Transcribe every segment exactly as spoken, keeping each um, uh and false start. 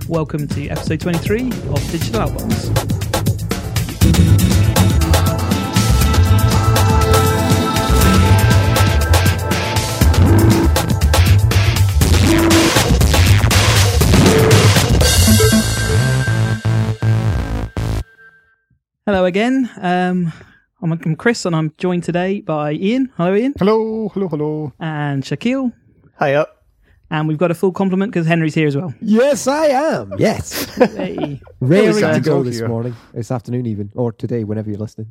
welcome to episode twenty-three of Digital Outbox. Hello again. Um, I'm, I'm Chris, and I'm joined today by Ian. Hello, Ian. Hello, hello, hello. And Shaquille. Hiya. And we've got a full complement because Henry's here as well. Yes, I am. Yes. Hey. Raring uh, to go this here. morning, this afternoon even, or today, whenever you're listening.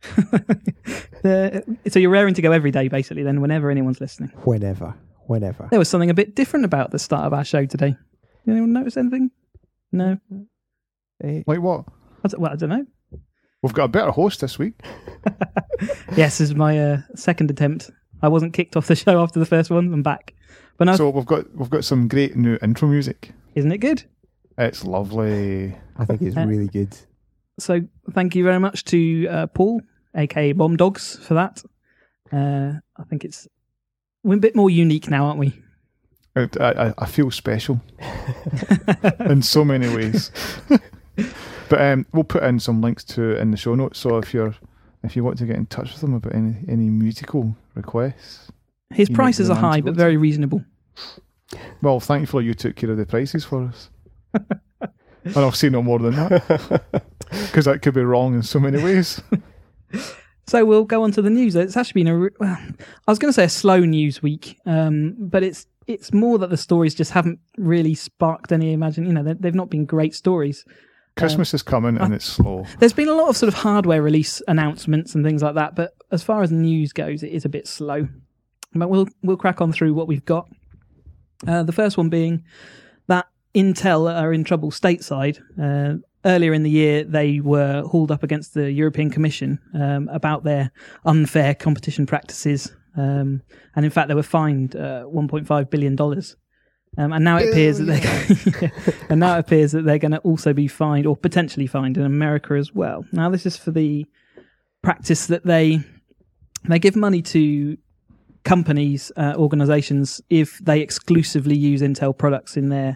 the, so you're raring to go every day, basically, then, whenever anyone's listening. Whenever. Whenever. There was something a bit different about the start of our show today. Did anyone notice anything? No? Eh, Like what? I d- well, I don't know. We've got a better host this week. Yes, this is my uh, second attempt. I wasn't kicked off the show after the first one. I'm back. But no, So we've got we've got some great new intro music. isn't it good? It's lovely. I think it's Uh, really good. So thank you very much to uh, Paul, aka Bomb Dogs, for that. Uh, I think it's we're a bit more unique now, aren't we? I, I, I feel special in so many ways. But um, we'll put in some links to it in the show notes. So if you're if you want to get in touch with them about any any musical requests, His You prices make are the man high, to but go very reasonable. well, thankfully you took care of the prices for us. And I'll say no more than that, because that could be wrong in so many ways. So we'll go on to the news. It's actually been a, re- well, I was going to say a slow news week, um, but it's it's more that the stories just haven't really sparked any imagine. You know, they- they've not been great stories. Christmas is coming and it's slow. There's been a lot of sort of hardware release announcements and things like that, but as far as news goes, it is a bit slow. But we'll we'll crack on through what we've got. Uh, the first one being that Intel are in trouble stateside. Uh, earlier in the year, they were hauled up against the European Commission um, about their unfair competition practices, um, and in fact, they were fined uh, one point five billion dollars. Um, and now it appears that they're and now it appears that they're going to also be fined or potentially fined in America as well. Now, this is for the practice that they they give money to companies, uh, organizations, if they exclusively use Intel products in their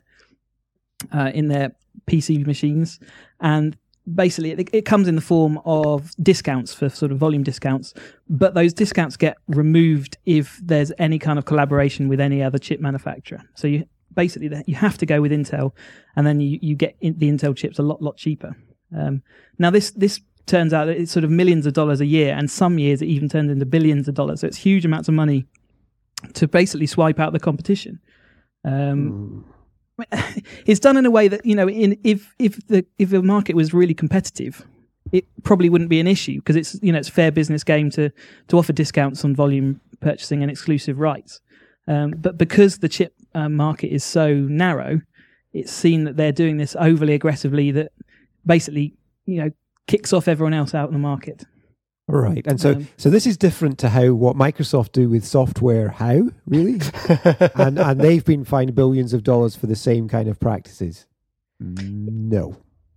uh, in their P C machines, and basically it, it comes in the form of discounts for sort of volume discounts, but those discounts get removed if there's any kind of collaboration with any other chip manufacturer. So you basically you have to go with Intel, and then you, you get in, the Intel chips a lot lot cheaper. Um, now this this turns out that it's sort of millions of dollars a year, and some years it even turns into billions of dollars. So it's huge amounts of money to basically swipe out the competition. Um, It's done in a way that, you know, in if if the if the market was really competitive, it probably wouldn't be an issue, because it's, you know, it's a fair business game to to offer discounts on volume purchasing and exclusive rights. Um, but because the chip uh, market is so narrow, it's seen that they're doing this overly aggressively, that basically, you know, kicks off everyone else out in the market. Right. And so Um, so this is different to how what Microsoft do with software. How? Really? and and they've been fined billions of dollars for the same kind of practices. No.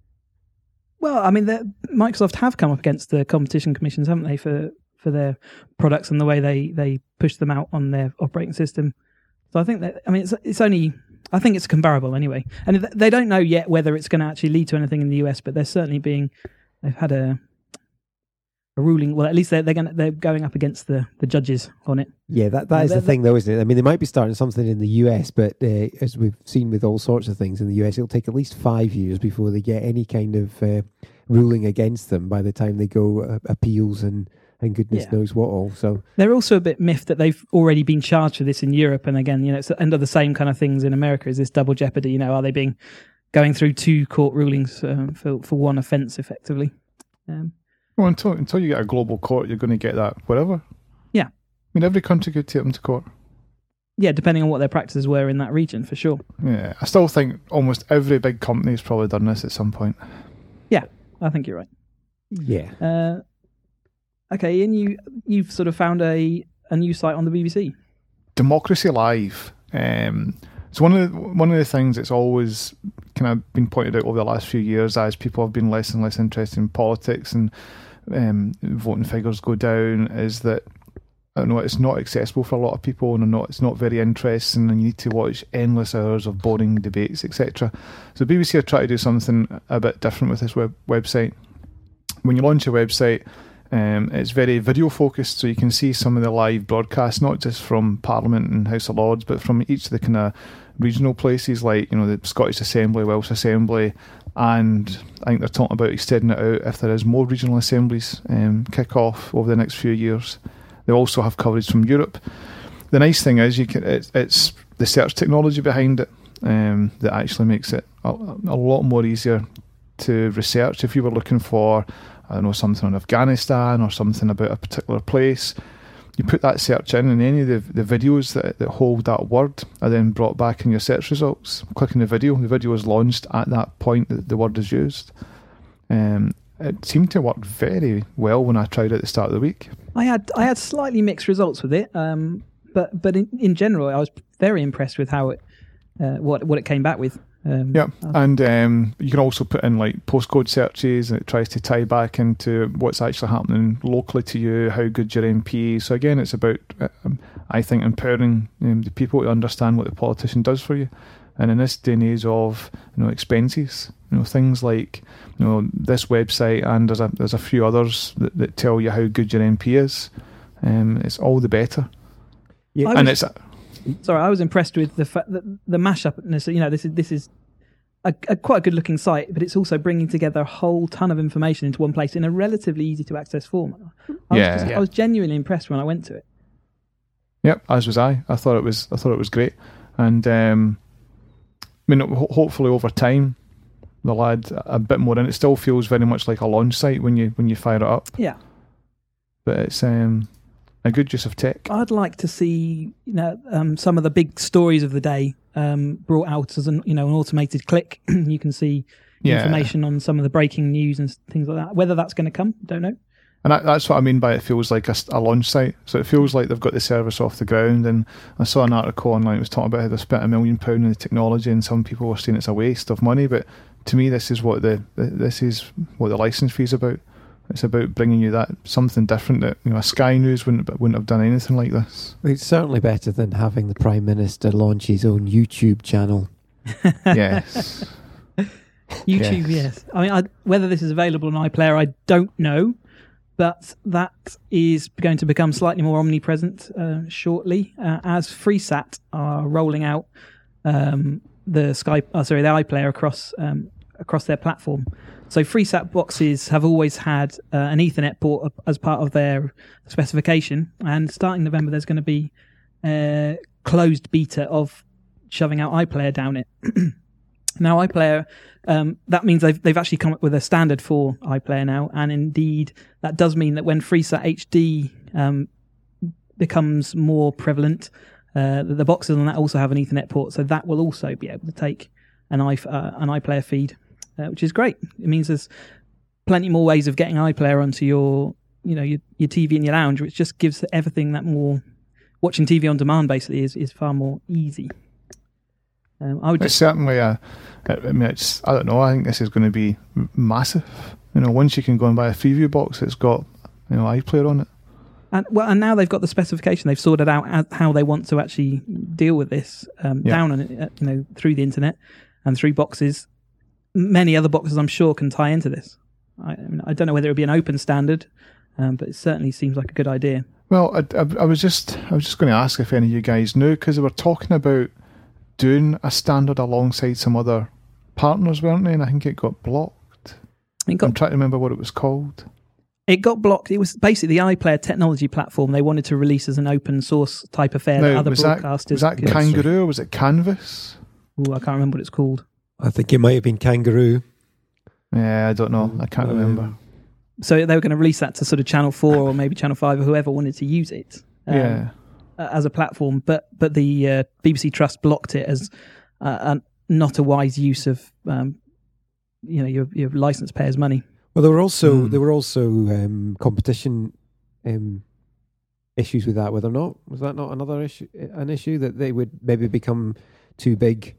Well, I mean, the- Microsoft have come up against the competition commissions, haven't they, for, for their products and the way they, they push them out on their operating system. So I think that, I mean, it's it's only, I think it's comparable anyway. And th- they don't know yet whether it's going to actually lead to anything in the U S, but they're certainly being, they've had a a ruling. Well, at least they're they're going they're going up against the, the judges on it. Yeah, that, that Uh, is the they're- thing, though, isn't it? I mean, they might be starting something in the U S, but uh, as we've seen with all sorts of things in the U S, it'll take at least five years before they get any kind of uh, ruling against them by the time they go uh, appeals and, and goodness Yeah. knows what all. So They're also a bit miffed that they've already been charged for this in Europe, and again, you know, it's under the same kind of things in America. Is this double jeopardy? You know, are they being going through two court rulings um, for for one offence effectively? Um, Well, until until you get a global court, you're going to get that wherever. Yeah. I mean, every country could take them to court. yeah, depending on what their practices were in that region, for sure. Yeah, I still think almost every big company's probably done this at some point. Yeah, I think you're right. yeah. Uh, okay, and you you've sort of found a, a new site on the B B C. Democracy Live. Um, so one of the, one of the things that's always kind of been pointed out over the last few years, as people have been less and less interested in politics and um, voting figures go down, is that I don't know, it's not accessible for a lot of people, and not it's not very interesting, and you need to watch endless hours of boring debates, et cetera. So B B C are trying to do something a bit different with this web website. When you launch a website, um, it's very video focused, so you can see some of the live broadcasts, not just from Parliament and House of Lords, but from each of the kind of regional places, like, you know, the Scottish Assembly, Welsh Assembly, and I think they're talking about extending it out if there is more regional assemblies um, kick off over the next few years. They also have coverage from Europe. The nice thing is you can it, it's the search technology behind it um, that actually makes it a, a lot more easier to research. If you were looking for, I don't know, something on Afghanistan or something about a particular place, you put that search in, and any of the, the videos that, that hold that word are then brought back in your search results. Clicking the video, the video is launched at that point that the word is used. Um, it seemed to work very well when I tried it at the start of the week. I had I had slightly mixed results with it, um, but but in, in general, I was very impressed with how it uh, what what it came back with. Um, yeah, and um, you can also put in like postcode searches, and it tries to tie back into what's actually happening locally to you, how good your M P is. So again, it's about, um, I think, empowering um, the people to understand what the politician does for you. And in this day and age of, you know, expenses, you know, things like, you know, this website, and there's a there's a few others that, that tell you how good your M P is. Um, it's all the better. Yeah, and was, it's. Sorry, I was impressed with the fact that the mashup. You know, this is this is a, a quite a good looking site, but it's also bringing together a whole ton of information into one place in a relatively easy to access format. I yeah, was just, yeah. I was genuinely impressed when I went to it. Yep, as was I. I thought it was. I thought it was great, and. Um, I mean, ho- hopefully over time they'll add a bit more in. It still feels very much like a launch site when you when you fire it up. Yeah, but it's um, a good use of tech. I'd like to see, you know, um, some of the big stories of the day um, brought out as an you know an automated click. You can see yeah. information on some of the breaking news and things like that. Whether that's going to come, don't know. And that, that's what I mean by it feels like a, a launch site. So it feels like they've got the service off the ground. And I saw an article online that was talking about how they spent a million pound in the technology, and some people were saying it's a waste of money. But to me, this is what the, the this is what the license fee is about. It's about bringing you that something different that, you know, a Sky News wouldn't wouldn't have done anything like this. It's certainly better than having the Prime Minister launch his own YouTube channel. Yes. YouTube, yes. yes. I mean, I, whether this is available on iPlayer, I don't know. But that is going to become slightly more omnipresent uh, shortly, uh, as FreeSat are rolling out um, the Sky, oh, sorry, the iPlayer across um, across their platform. So FreeSat boxes have always had uh, an Ethernet port as part of their specification, and starting November, there's going to be a closed beta of shoving out iPlayer down it. Now, iPlayer, um, that means they've they've actually come up with a standard for iPlayer now, and indeed that does mean that when FreeSat H D um, becomes more prevalent, uh, the boxes on that also have an Ethernet port, so that will also be able to take an i uh, an iPlayer feed, uh, which is great. It means there's plenty more ways of getting iPlayer onto your you know your your T V in your lounge, which just gives everything that more watching T V on demand basically is is far more easy. Um, I would it's just, certainly a. I mean, it's. I don't know. I think this is going to be massive. You know, once you can go and buy a Freeview box, it's got, you know, iPlayer on it. And well, and now they've got the specification. They've sorted out how they want to actually deal with this um, yeah. down on it, you know, through the internet and through boxes. Many other boxes, I'm sure, can tie into this. I, I mean, I don't know whether it would be an open standard, um, but it certainly seems like a good idea. Well, I, I, I was just, I was just going to ask if any of you guys knew, because they were talking about doing a standard alongside some other partners, weren't they? And I think it got blocked. It got, I'm trying to remember what it was called. It got blocked. It was basically the iPlayer technology platform they wanted to release as an open source type affair now, that other was broadcasters... That, was that could. Kangaroo or was it Canvas? Ooh, I can't remember what it's called. I think it might have been Kangaroo. Yeah, I don't know. I can't um, remember. So they were going to release that to sort of Channel four or maybe Channel five or whoever wanted to use it. Um, yeah. As a platform, but but the uh, B B C Trust blocked it as uh, a, not a wise use of um, you know your your license payers' money. Well, there were also mm. there were also um, competition um, issues with that. Whether or not was that not another issue, an issue that they would maybe become too big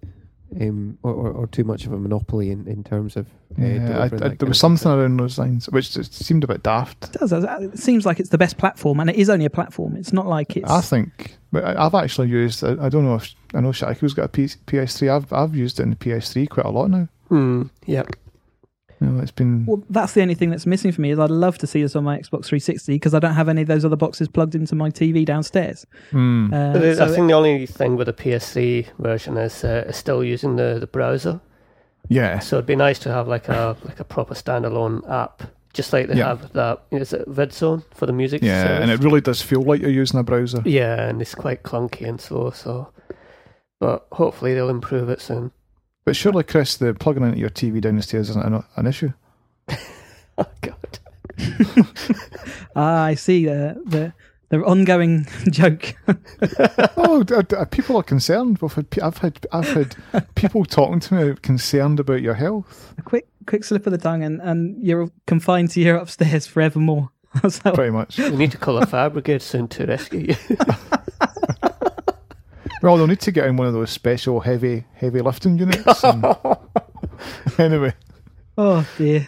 um, or, or, or too much of a monopoly in, in terms of uh, Yeah, I, delivering I, that there kind was of something content. around those lines, which just seemed a bit daft. It does. It seems like it's the best platform, and it is only a platform. It's not like it's. I think, but I- I've actually used. I, I don't know if I know Shaku's got a P- PS3. I've I've used it in the P S three quite a lot now. Hmm. Yep. You know, it's been. Well, that's the only thing that's missing for me. Is I'd love to see this on my Xbox three sixty because I don't have any of those other boxes plugged into my T V downstairs. Hmm. Uh, But it- so I think the only thing with the P S three version is uh, it's still using the, the browser. Yeah. So it'd be nice to have like a like a proper standalone app, just like they Yeah. have that. Is it VidZone for the music? Yeah, service? and it really does feel like you're using a browser. Yeah, and it's quite clunky and slow. So, but hopefully they'll improve it soon. But surely, Chris, the plugging into your T V downstairs isn't an, an issue. Oh God. ah, I see the the the ongoing joke. Oh, d- d- people are concerned. We've had, pe- I've had I've had people talking to me concerned about your health. A quick quick slip of the tongue, and, and you're confined to your upstairs forevermore. That's how- Pretty much. We need to call a fire brigade soon to rescue you. Well, they'll need to get in one of those special heavy heavy lifting units. and- anyway, Oh dear.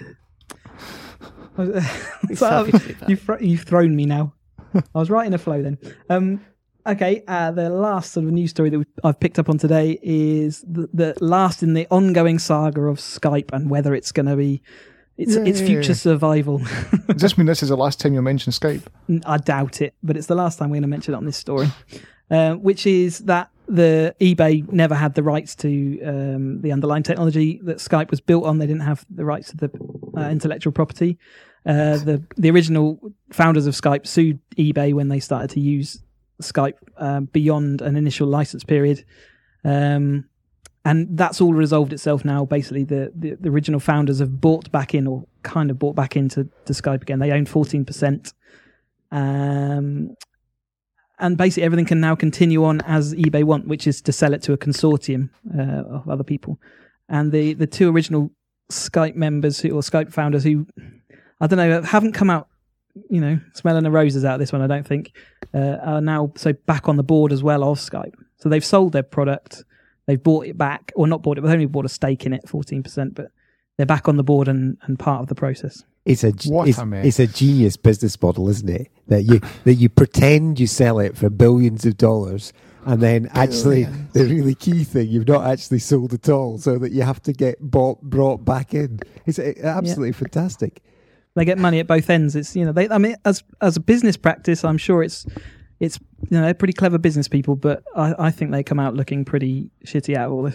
He's So, happy to be back. you've, thro- you've thrown me now. I was right in a flow then. Um, okay, uh, the last sort of news story that we I've picked up on today is the, the last in the ongoing saga of Skype and whether it's going to be its its Yay. future survival. does this mean this is the last time you mention Skype? I doubt it, but it's the last time we're going to mention it on this story, uh, which is that the eBay never had the rights to um, the underlying technology that Skype was built on. They didn't have the rights to the uh, intellectual property. Uh, the the original founders of Skype sued eBay when they started to use Skype um, beyond an initial license period, um, and that's all resolved itself now. Basically, the, the, the original founders have bought back in, or kind of bought back into to Skype again. They own fourteen percent, um, and basically everything can now continue on as eBay want, which is to sell it to a consortium uh, of other people. And the the two original Skype members who, or Skype founders who, I don't know, haven't come out, you know, smelling the roses out of this one, I don't think, uh, are now so back on the board as well of Skype. So they've sold their product, they've bought it back, or not bought it, but they only bought a stake in it, fourteen percent, but they're back on the board and, and part of the process. It's a g- What it's, a mess. it's a genius business model, isn't it? That you that you pretend you sell it for billions of dollars, and then actually the really key thing you've not actually sold at all, so that you have to get bought brought back in. It's uh, absolutely fantastic. They get money at both ends. It's, you know, they, I mean, as as a business practice, I'm sure it's it's you know, they're pretty clever business people, but I, I think they come out looking pretty shitty out of all this.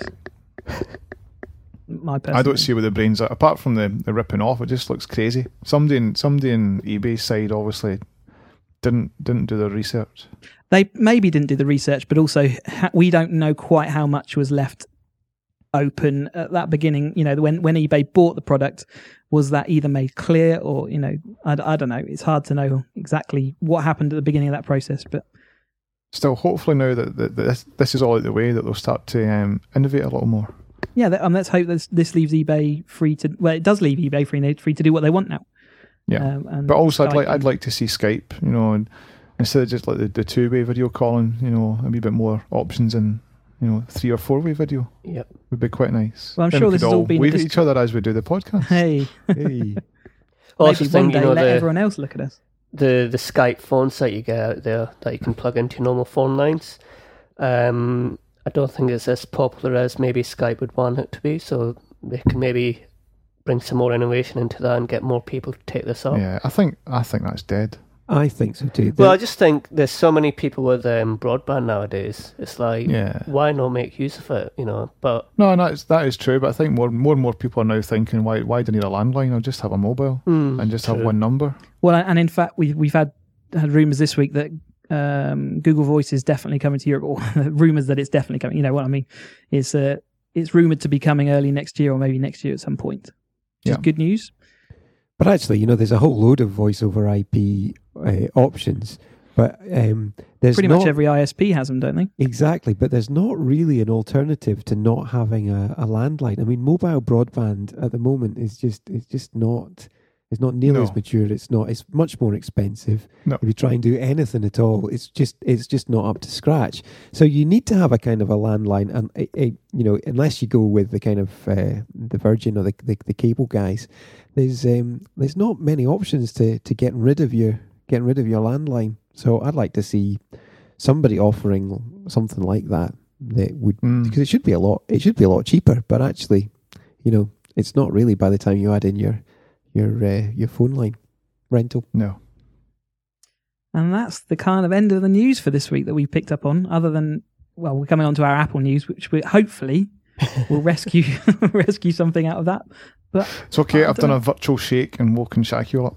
My personal I don't opinion. see where the brains are. Apart from the, the ripping off, it just looks crazy. Somebody in somebody in eBay's side obviously didn't didn't do their research. They maybe didn't do the research, but also ha- we don't know quite how much was left open at that beginning. You know, when when eBay bought the product, was that either made clear or, you know, I, I don't know. It's hard to know exactly what happened at the beginning of that process, but Still, hopefully now that, that, that this this is all out the way, that they'll start to um, innovate a little more. yeah, that, um, let's hope this, this leaves eBay free to. Well, it does leave eBay free free to do what they want now. Yeah, Um, and but also I'd Skype like I'd and- like to see Skype, you know, and instead of just like the, the two way video calling, you know, a wee bit more options in, you know, three or four way video Yep. would be quite nice. Well, I'm Then sure we this could has all been a wave at dis- each other as we do the podcast. Hey, Hey. Also, maybe one think, day you know, let the, everyone else look at us. the the Skype phone site you get out there that you can plug into normal phone lines. Um, I don't think it's as popular as maybe Skype would want it to be. So they can maybe bring some more innovation into that and get more people to take this up. Yeah, I think I think that's dead. I think so too. Well, I just think there's so many people with um, broadband nowadays. It's like, Yeah. why not make use of it? You know, but No, and that's that is true. But I think more more and more people are now thinking, why why do I need a landline? I'll just have a mobile mm, and just have true. one number. Well, and in fact, we've we've had had rumors this week that um, Google Voice is definitely coming to Europe, or rumors that it's definitely coming. You know what I mean? It's uh, it's rumored to be coming early next year, or maybe next year at some point. Which is Yeah. good news. But actually, you know, there's a whole load of voice over I P uh, options, but um, there's Pretty not, much every I S P has them, don't they? exactly. But there's not really an alternative to not having a, a landline. I mean, mobile broadband at the moment is just it's just not It's not nearly No. as mature. It's not. It's much more expensive. No. If you try and do anything at all, it's just it's just not up to scratch. So you need to have a kind of a landline, and a, a, you know, unless you go with the kind of uh, the Virgin or the, the the cable guys, there's um, there's not many options to to getting rid of your getting rid of your landline. So I'd like to see somebody offering something like that that would Mm. because it should be a lot. It should be a lot cheaper, but actually, you know, it's not really by the time you add in your your uh, your phone line rental. No. And that's the kind of end of the news for this week that we picked up on, other than, well, we're coming on to our Apple news, which we hopefully will rescue rescue something out of that. But It's okay, I I've don't done know. a virtual shake and woken Shaq you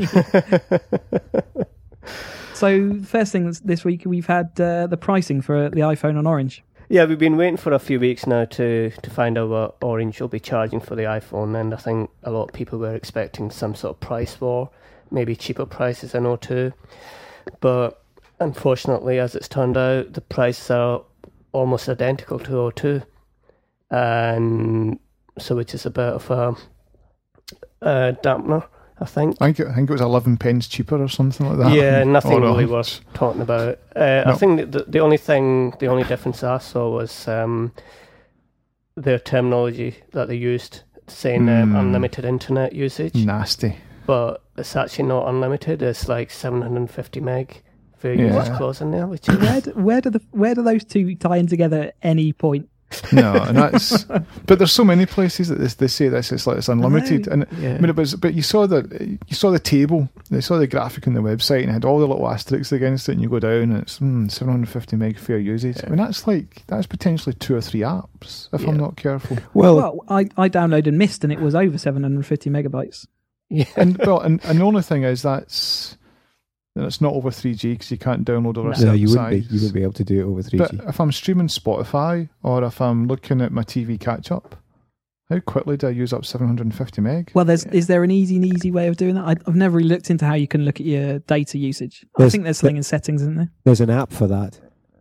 up. So first thing this week, we've had uh, the pricing for the iPhone on Orange. Yeah, we've been waiting for a few weeks now to, to find out what Orange will be charging for the iPhone, and I think a lot of people were expecting some sort of price war, maybe cheaper prices than O two. But unfortunately, as it's turned out, the prices are almost identical to O two, and so which is a bit of a, a dampener, I think. I think, it, I think it was eleven pence cheaper or something like that. Yeah, nothing Or, uh, really worth talking about. Uh, I No. think that the, the only thing, the only difference I saw was um, their terminology that they used, saying um, Mm. unlimited internet usage, Nasty. but it's actually not unlimited. It's like seven hundred fifty meg for Yeah. users clause in there, which is Where do, where do the where do those two tie in together at any point? No, and that's. But there's so many places that they, they say this. It's like it's unlimited, and yeah. I mean, it was. But you saw the you saw the table. They saw the graphic on the website, and it had all the little asterisks against it. And you go down, and it's mm, seven hundred fifty meg fair usage. I mean, that's like that's potentially two or three apps if I'm Yeah. not careful. Well, Well, I, I downloaded Mist and it was over seven hundred fifty megabytes. yeah. And well, and, and the only thing is that's that it's not over three G because you can't download over a No, certain no, you wouldn't be. size. You wouldn't be able to do it over three G. But if I'm streaming Spotify or if I'm looking at my T V catch up, how quickly do I use up seven hundred fifty meg? Well, there's is there an easy and easy way of doing that? I, I've never really looked into how you can look at your data usage. I There's- think there's something in settings, isn't there? There's an app for that.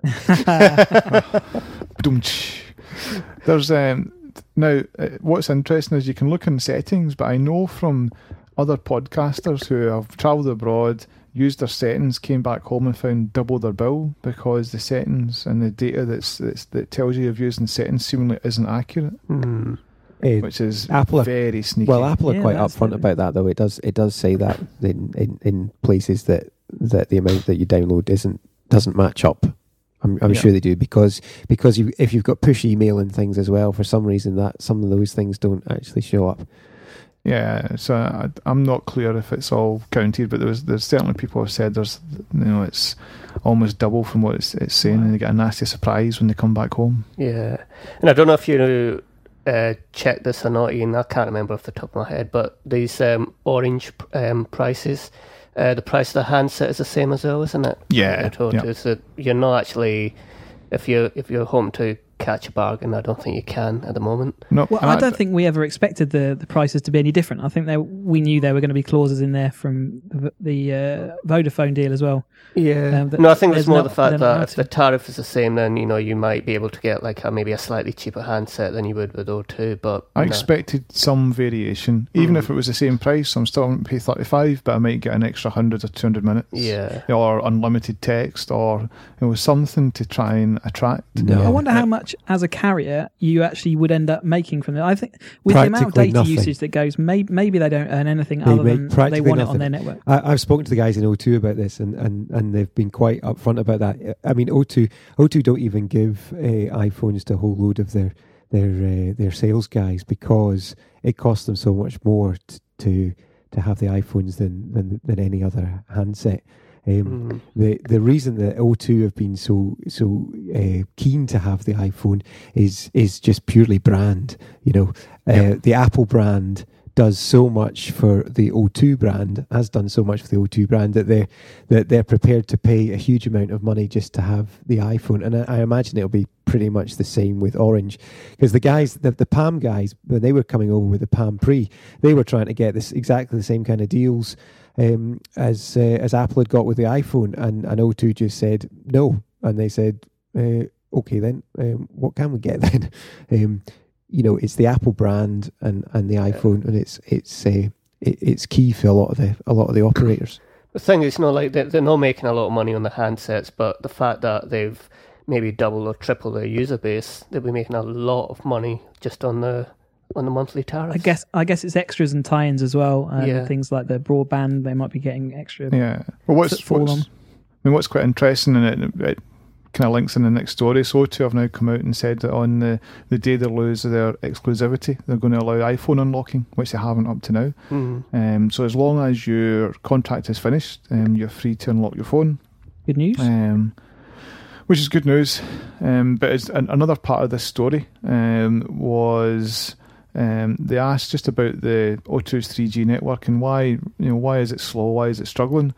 Ba-dum-tsh. There's um, now uh, what's interesting is you can look in settings, but I know from other podcasters who have travelled abroad, used their settings, came back home and found double their bill because the settings and the data that's, that's that tells you you've used in settings seemingly isn't accurate, Hmm. Eh, which is Apple are- very sneaky. Well, Apple are Yeah, quite that's upfront the- about that, though. It does it does say that in, in, in places that, that the amount that you download isn't doesn't match up. I'm, I'm Yeah. sure they do because because you, if you've got push email and things as well, for some reason that some of those things don't actually show up. Yeah, so I, I'm not clear if it's all counted, but there's there's certainly people have said there's you know it's almost double from what it's, it's saying, and they get a nasty surprise when they come back home. Yeah, and I don't know if you uh, checked this or not, Ian. I can't remember off the top of my head, but these um, Orange um, prices, uh, the price of the handset is the same as well, isn't it? Yeah, I told yeah. you, so you're not actually, if you if you're home to catch a bargain, I don't think you can at the moment. No, Well, and I don't think we ever expected the, the prices to be any different. I think there, we knew there were going to be clauses in there from the, the uh, Vodafone deal as well. Yeah. Um, that no, I think there's it's more no- the fact they're not that allowed if to. the tariff is the same, then you know you might be able to get like a, maybe a slightly cheaper handset than you would with O two. But I no. expected some variation, even Mm. if it was the same price. I'm still going to pay thirty-five, but I might get an extra hundred or two hundred minutes. Yeah. Or unlimited text, or you know something to try and attract. No. I wonder how much, as a carrier, you actually would end up making from it. I think with the amount of Practically data nothing. usage that goes, maybe, maybe they don't earn anything They other make than they practically want it on nothing. their network. I, I've spoken to the guys in O two about this, and, and, and they've been quite upfront about that. I mean, O two O two don't even give uh, iPhones to a whole load of their their uh, their sales guys because it costs them so much more t- to to have the iPhones than than, than any other handset. Um, Mm. the the reason that O two have been so so uh, keen to have the iPhone is is just purely brand. You know, uh, Yep. the Apple brand does so much for the O two brand, has done so much for the O two brand that they're that they're prepared to pay a huge amount of money just to have the iPhone. And I, I imagine it'll be pretty much the same with Orange, because the guys, the, the Palm guys, when they were coming over with the Palm Pre, they were trying to get this exactly the same kind of deals um, as uh, as Apple had got with the iPhone, and, and O two just said no, and they said, uh, okay then, um, what can we get then? um, you know, it's the Apple brand and, and the iPhone, and it's it's uh, it, it's key for a lot of the a lot of the operators. The thing is, you know, like they're, they're not making a lot of money on the handsets, but the fact that they've maybe double or triple their user base, they'll be making a lot of money just on the on the monthly tariff. I guess I guess it's extras and tie-ins as well. Um, Yeah. Things like the broadband, they might be getting extra. Yeah. Well, what's, fall what's on. I mean, what's quite interesting, and it, it kind of links in the next story. So O two have now come out and said that on the, the day they lose their exclusivity, they're going to allow iPhone unlocking, which they haven't up to now. Mm. Um, so as long as your contract is finished, um, you're free to unlock your phone. Good news. Um, which is good news. Um, but it's, an, another part of this story um, was um, they asked just about the O two's three G network and why, you know, why is it slow? Why is it struggling?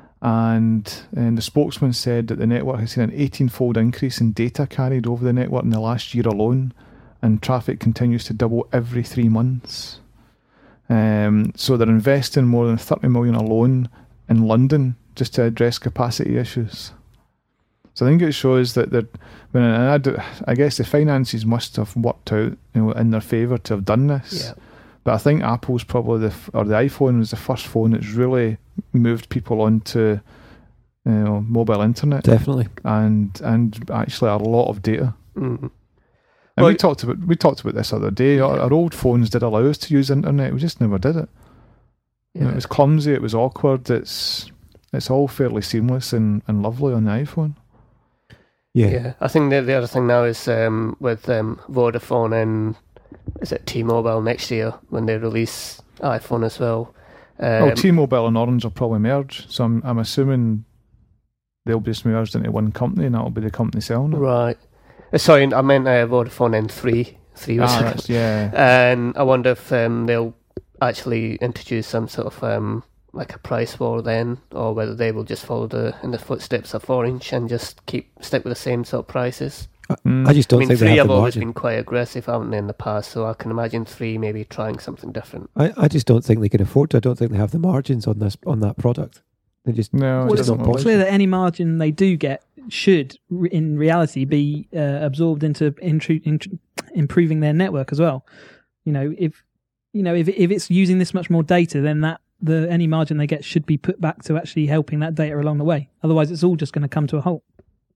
And, and the spokesman said that the network has seen an eighteen-fold increase in data carried over the network in the last year alone, and traffic continues to double every three months. Um, so they're investing more than thirty million alone in London just to address capacity issues. So I think it shows that they're, when I, do, I guess the finances must have worked out, you know, in their favour to have done this. Yeah. But I think Apple's probably the f- or the iPhone was the first phone that's really moved people onto, you know, mobile internet Definitely. and and actually a lot of data. Mm. And Well, we talked about we talked about this the other day. Our, Yeah. our old phones did allow us to use internet. We just never did it. You know, Yeah. it was clumsy. It was awkward. It's it's all fairly seamless and, and lovely on the iPhone. Yeah. Yeah, I think the, the other thing now is um, with um, Vodafone and is it T-Mobile next year when they release iPhone as well. Um, oh, T-Mobile and Orange will probably merge. So I'm I'm assuming they'll be just merged into one company, and that'll be the company selling it. right. Uh, Sorry, I meant uh, Vodafone and three. Three was Ah, that's, yeah. and I wonder if um, they'll actually introduce some sort of um, like a price war then, or whether they will just follow the in the footsteps of Orange and just keep stick with the same sort of prices. Mm. I just don't I mean, think they three have have the always margin. been quite aggressive, haven't they, in the past? So I can imagine three maybe trying something different. I, I just don't think they can afford to. I don't think they have the margins on this on that product. They just No, Well, it it's doesn't not look It's like clear it. that any margin they do get should, re- in reality, be uh, absorbed into intru- intru- improving their network as well. You know, if you know if if it's using this much more data, then that the any margin they get should be put back to actually helping that data along the way. Otherwise, it's all just going to come to a halt.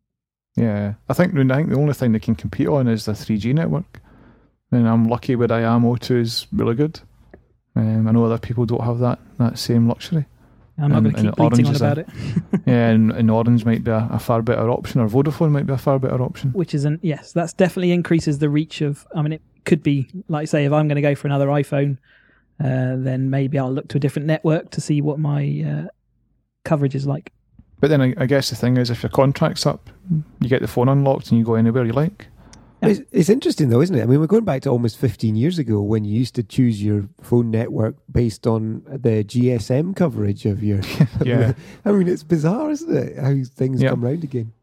Yeah, I think I think the only thing they can compete on is the three G network. And I'm lucky where I am. O two is really good. Um, I know other people don't have that that same luxury. I'm not And- going to and keep bleating Orange on is a- about it, Yeah, and, and Orange might be a, a far better option, or Vodafone might be a far better option. which is an yes, that's definitely increases the reach of. I mean, it could be like say if I'm going to go for another iPhone, uh, then maybe I'll look to a different network to see what my uh, coverage is like. But then I, I guess the thing is, if your contract's up, you get the phone unlocked and you go anywhere you like. Yeah. It's, it's interesting though, isn't it? I mean, we're going back to almost fifteen years ago when you used to choose your phone network based on the G S M coverage of your. Yeah. I mean, it's bizarre, isn't it? How things Yeah. come round again.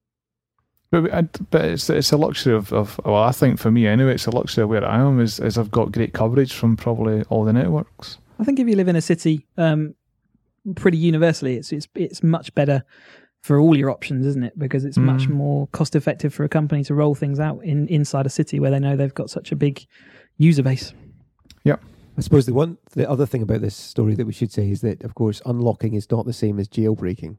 But, I, but it's it's a luxury of, of well, I think for me anyway, it's a luxury of where I am is, is I've got great coverage from probably all the networks. I think if you live in a city, um, pretty universally, it's it's it's much better for all your options, isn't it? Because it's much Mm. more cost effective for a company to roll things out in inside a city where they know they've got such a big user base. I suppose the one, the other thing about this story that we should say is that, of course, unlocking is not the same as jailbreaking.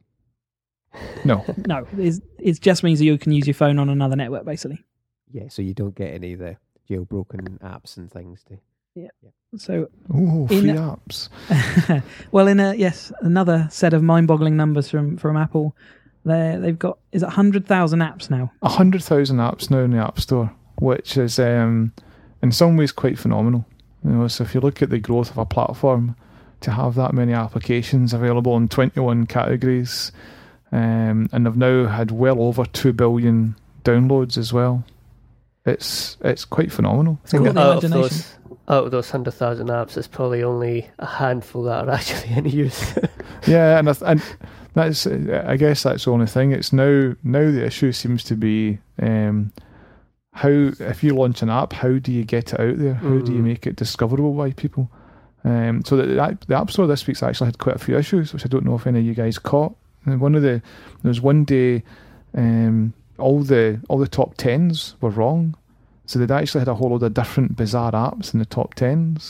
No, No, it's, it just means that you can use your phone on another network, basically. Yeah, so you don't get any of the jailbroken apps and things to. So, oh, free In- apps. well, in a yes, another set of mind-boggling numbers from from Apple. They they've got is it one hundred thousand apps now. A hundred thousand apps now in the App Store, which is um, in some ways quite phenomenal. You know, so if you look at the growth of a platform, to have that many applications available in twenty-one categories, um, and they've now had well over two billion downloads as well. It's it's quite phenomenal. I think Cool. it- The Out of imagination. those, out of those hundred thousand apps, there's probably only a handful that are actually in use. yeah, and I th- and that's I guess that's the only thing. It's now now the issue seems to be um, how if you launch an app, how do you get it out there? How do you Mm. make it discoverable by people? Um, so the, the app- the App Store this week's actually had quite a few issues, which I don't know if any of you guys caught. And one of the there was one day um, all the all the top tens were wrong. So they'd actually had a whole load of different bizarre apps in the top tens.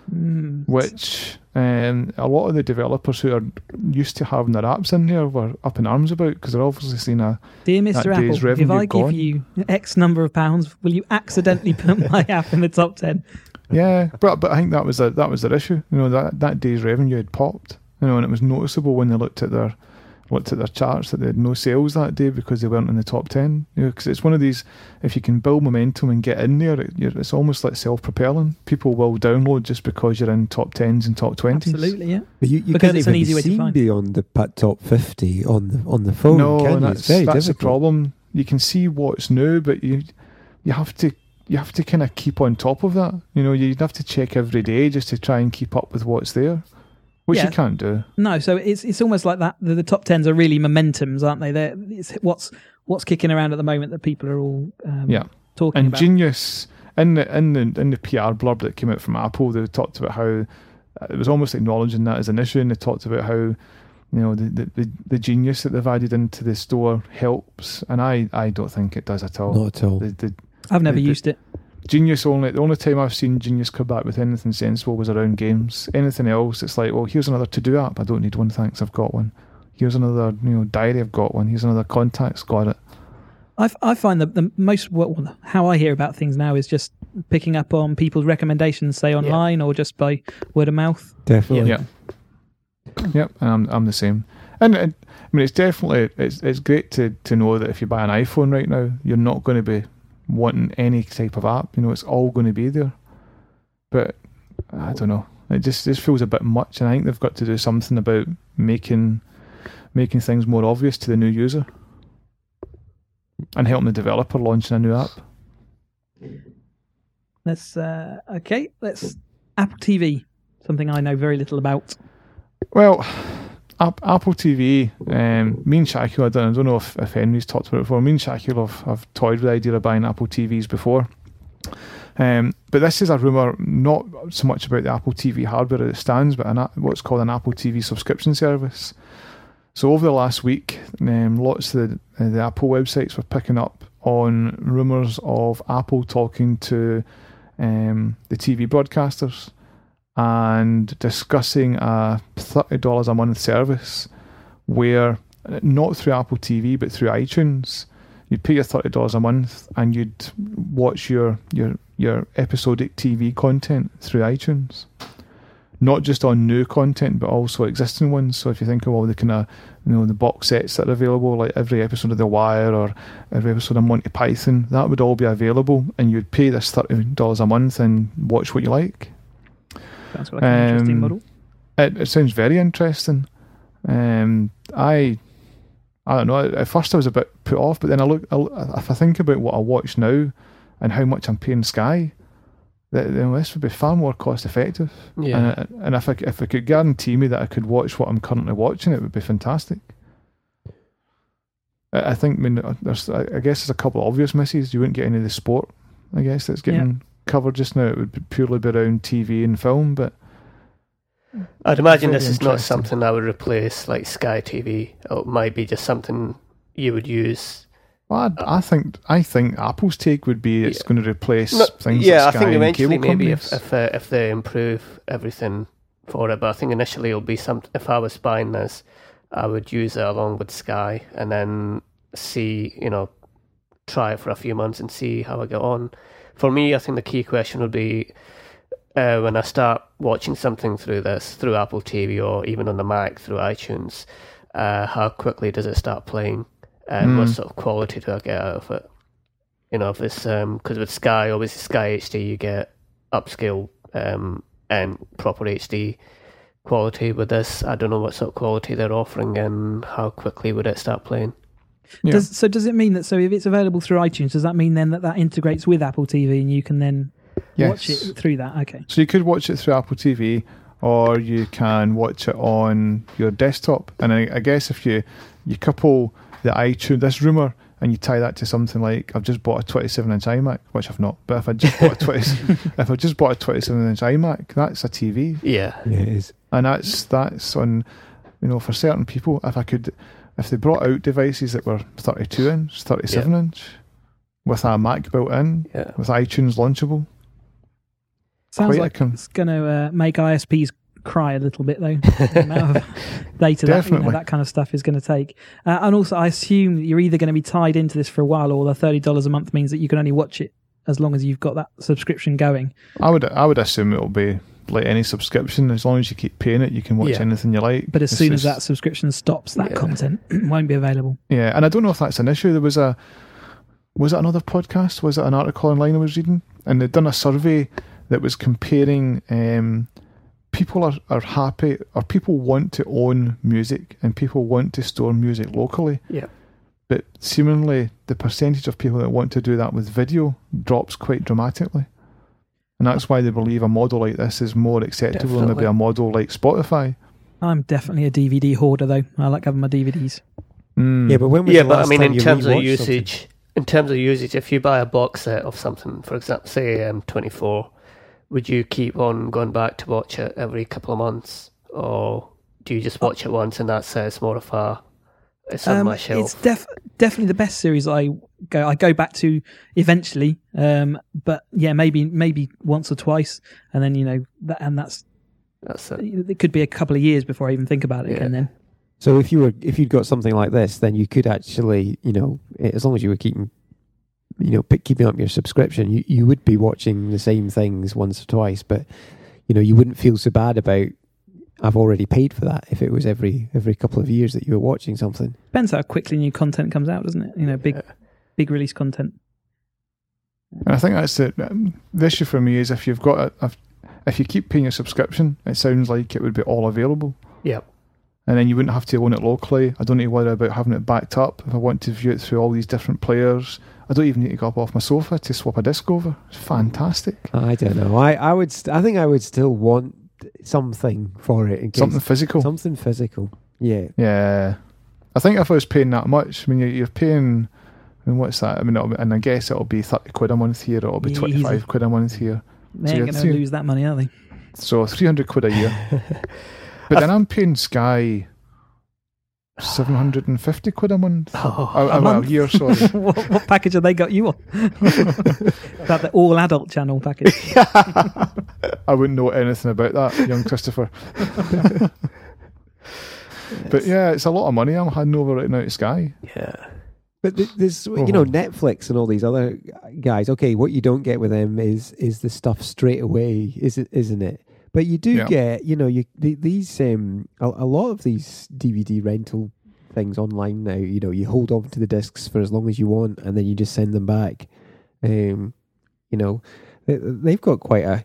Mm. which um, a lot of the developers who are used to having their apps in there were up in arms about, because they're obviously seeing a Dear Mister that day's Apple, if revenue I give gone. you X number of pounds, will you accidentally put my app in the top ten? yeah. But but I think that was a, that was their issue. You know, that that day's revenue had popped. You know, and it was noticeable when they looked at their looked at their charts that they had no sales that day because they weren't in the top ten. You know, because it's one of these, if you can build momentum and get in there, it, you're, it's almost like self-propelling. People will download just because you're in top tens and top twenties. Absolutely, yeah. But you, you Because can't it's even an easy be way to seen find. beyond the pat top fifty on the on the phone. No, can and you? that's It's very that's the difficult. problem. You can see what's new, but you you have to you have to kind of keep on top of that. You know, you'd have to check every day just to try and keep up with what's there, which Yeah. you can't do. No, so it's it's almost like that. The, the top tens are really momentums, aren't they? They're, it's what's what's kicking around at the moment that people are all um, Yeah. talking And about. Genius in the in the in the P R blurb that came out from Apple, they talked about how uh, it was almost acknowledging that as an issue, and they talked about how, you know, the the, the, the Genius that they've added into the store helps, and I, I don't think it does at all. Not at all. The, the I've never the- the- used it. Genius only the only time I've seen Genius come back with anything sensible was around games. Anything else, it's like, well, here's another to-do app. I don't need one, thanks. I've got one. Here's another, you know, diary. I've got one. Here's another contacts. Got it. I, f- I find that the most well, how I hear about things now is just picking up on people's recommendations, say online or just by word of mouth. Definitely. Yeah. Yep, and I'm I'm the same. And, and I mean, it's definitely it's it's great to to know that if you buy an iPhone right now, you're not going to be wanting any type of app. You know, it's all going to be there. But I don't know. It just just feels a bit much, and I think they've got to do something about making making things more obvious to the new user and helping the developer launching a new app. Let's uh, okay. Let's Apple T V, something I know very little about. Well, App, Apple T V, um, me and Shaquille, I don't, I don't know if, if Henry's talked about it before, me and Shaquille have, have toyed with the idea of buying Apple T Vs before. Um, but this is a rumour, not so much about the Apple T V hardware as it stands, but an, what's called an Apple T V subscription service. So over the last week, um, lots of the, uh, the Apple websites were picking up on rumours of Apple talking to um, the T V broadcasters and discussing a thirty dollars a month service where, not through Apple T V but through iTunes, you'd pay your thirty dollars a month and you'd watch your, your, your episodic T V content through iTunes. Not just on new content but also existing ones. So if you think of all the kind of, you know, the box sets that are available, like every episode of The Wire or every episode of Monty Python, that would all be available, and you'd pay this thirty dollars a month and watch what you like. Sounds like an interesting Um, model. It, it sounds very interesting. Um, I, I don't know. At first, I was a bit put off, but then I look. I, if I think about what I watch now and how much I'm paying Sky, that, then this would be far more cost effective. Yeah. And, and if I if I could guarantee me that I could watch what I'm currently watching, it would be fantastic. I, I think. I mean, there's. I guess there's a couple of obvious misses. You wouldn't get any of the sport, I guess, that's getting Yeah. covered just now. It would be purely be around T V and film, but. I'd imagine Very this is not interesting. something that would replace like Sky T V. It might be just something you would use. Well, I, I think I think Apple's take would be it's Yeah. going to replace No, things yeah, like Sky I think and eventually cable maybe companies. if if, uh, if they improve everything for it, but I think initially it'll be some. If I was buying this, I would use it along with Sky and then see, you know, try it for a few months and see how I get on. For me, I think the key question would be uh, when I start watching something through this, through Apple T V or even on the Mac through iTunes, uh, how quickly does it start playing? And what Mm. sort of quality do I get out of it? You know, if it's um, because with Sky, obviously Sky H D, you get upscale um and proper H D quality. With this, I don't know what sort of quality they're offering and how quickly would it start playing. Yeah. Does, so does it mean that, so if it's available through iTunes, does that mean then that that integrates with Apple T V and you can then watch Yes. it through that? Okay. So you could watch it through Apple T V, or you can watch it on your desktop. And I, I guess if you you couple the iTunes, this rumor, and you tie that to something like, I've just bought a twenty-seven inch iMac, which I've not, but if I just bought a twenty, if I just bought a twenty-seven inch iMac, that's a T V, Yeah, Yeah, it is. and that's that's on, you know, for certain people. If I could, if they brought out devices that were thirty-two inch, thirty-seven inch, with a Mac built in, yeah. with iTunes launchable. Sounds quite a like con- it's going to uh, make I S Ps cry a little bit, though. The amount of data that, you know, Definitely. that kind of stuff is going to take. Uh, and also, I assume that you're either going to be tied into this for a while, or the thirty dollars a month means that you can only watch it as long as you've got that subscription going. I would I would assume it'll be like any subscription. As long as you keep paying it, you can watch Yeah. anything you like. But as It's soon as just- that subscription stops, that Yeah. content won't be available. Yeah, and I don't know if that's an issue. There was a was it another podcast? Was it an article online I was reading? And they'd done a survey that was comparing um, people are, are happy, or people want to own music and people want to store music locally. Yeah. But seemingly the percentage of people that want to do that with video drops quite dramatically. And that's why they believe a model like this is more acceptable than maybe Definitely. a model like Spotify. I'm definitely a D V D hoarder, though. I like having my D V Ds. Mm. Yeah, but when was Yeah, the but I last mean, time in you terms of rewatched something? usage, in terms of usage, if you buy a box set of something, for example, say M twenty-four, would you keep on going back to watch it every couple of months, or do you just watch it once and that's uh, it's more of a it's on Um, my shelf? it's def- definitely the best series I go I go back to eventually. Um, but yeah, maybe maybe once or twice, and then you know that, and that's That's it. it could be a couple of years before I even think about it Yeah. again. Then So if you were, if you'd got something like this, then you could actually, you know, as long as you were keeping, you know, pick, keeping up your subscription, you, you would be watching the same things once or twice, but you know, you wouldn't feel so bad about I've already paid for that if it was every every couple of years that you were watching something. depends how quickly new content comes out, doesn't it? You know, big Yeah. big release content. And I think that's the, um, the issue for me is if you've got a, a, if you keep paying a subscription, it sounds like it would be all available. Yeah. And then you wouldn't have to own it locally. I don't need to worry about having it backed up. If I want to view it through all these different players, I don't even need to go up off my sofa to swap a disc over. It's fantastic. I don't know. I, I would. St- I think I would still want something for it. In case, Something physical. Something physical. Yeah. Yeah. I think if I was paying that much, I mean, you're, you're paying, I mean, what's that? I mean, it'll be, and I guess it'll be thirty quid a month here, or it'll be Easy. twenty-five quid a month here. They So ain't you're going to seeing- lose that money, are they? So three hundred quid a year. But then I'm paying Sky seven hundred fifty quid a month. Oh, Oh, a oh, well, month? a year, sorry. what, what package have they got you on? That the all adult channel package. I wouldn't know anything about that, young Christopher. But yeah, it's a lot of money I'm handing over right now to Sky. Yeah. But th- there's, you know, Netflix and all these other guys. Okay, what you don't get with them is is the stuff straight away, is it? Isn't it? But you do Yeah. get, you know, you the, these um a, a lot of these D V D rental things online now. You know, you hold on to the discs for as long as you want, and then you just send them back. Um, you know, they, they've got quite a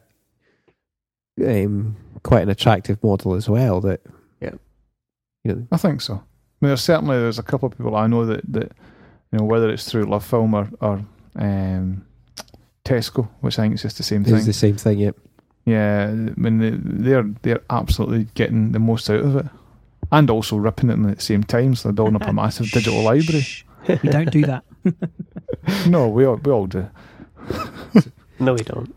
um quite an attractive model as well. That Yeah. you know, I think so. I mean, there's certainly there's a couple of people I know that, that you know, whether it's through Love Film or, or um, Tesco, which I think is just the same it's thing. the same thing. Yeah. Yeah, I mean, they, they're they're absolutely getting the most out of it, and also ripping it at the same time. So they're building up a massive digital library. We don't do that. No, we all we all do. No, we don't.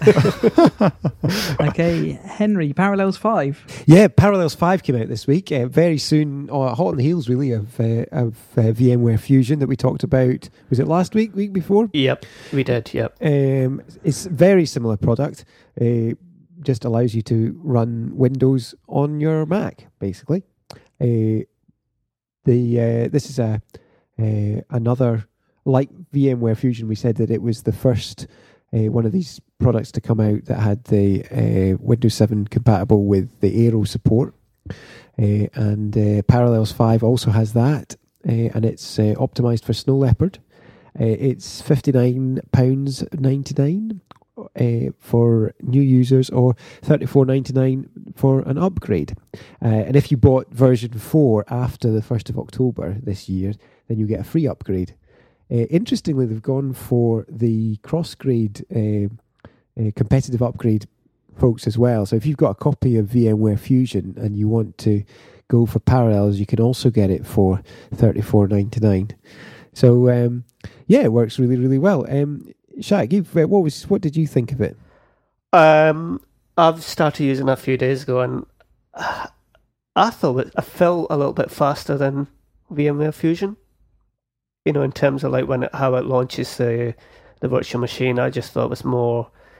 Okay, Henry, Parallels five. Yeah, Parallels five came out this week. Uh, very soon, or hot on the heels, really, of uh, of uh, VMware Fusion that we talked about. Was it last week, week before? Yep, we did. Yep. Um, it's a very similar product. Uh, just allows you to run Windows on your Mac, basically. Uh, the uh, this is a uh, another, like VMware Fusion. We said that it was the first uh, one of these products to come out that had the uh, Windows seven compatible with the Aero support, uh, and uh, Parallels five also has that, uh, and it's uh, optimized for Snow Leopard. Uh, it's fifty-nine pounds ninety-nine uh, for new users, or thirty-four ninety-nine for an upgrade. Uh, and if you bought version four after the first of October this year, then you get a free upgrade. Uh, interestingly, they've gone for the cross-grade uh, uh, competitive upgrade folks as well. So if you've got a copy of VMware Fusion and you want to go for Parallels, you can also get it for thirty-four ninety-nine. So um, yeah, it works really, really well. Um, Shaq, you've, uh, what was what did you think of it? Um, I've started using it a few days ago, and uh, I thought it, I felt a little bit faster than VMware Fusion. You know, in terms of like when it, how it launches the the virtual machine, I just thought it was more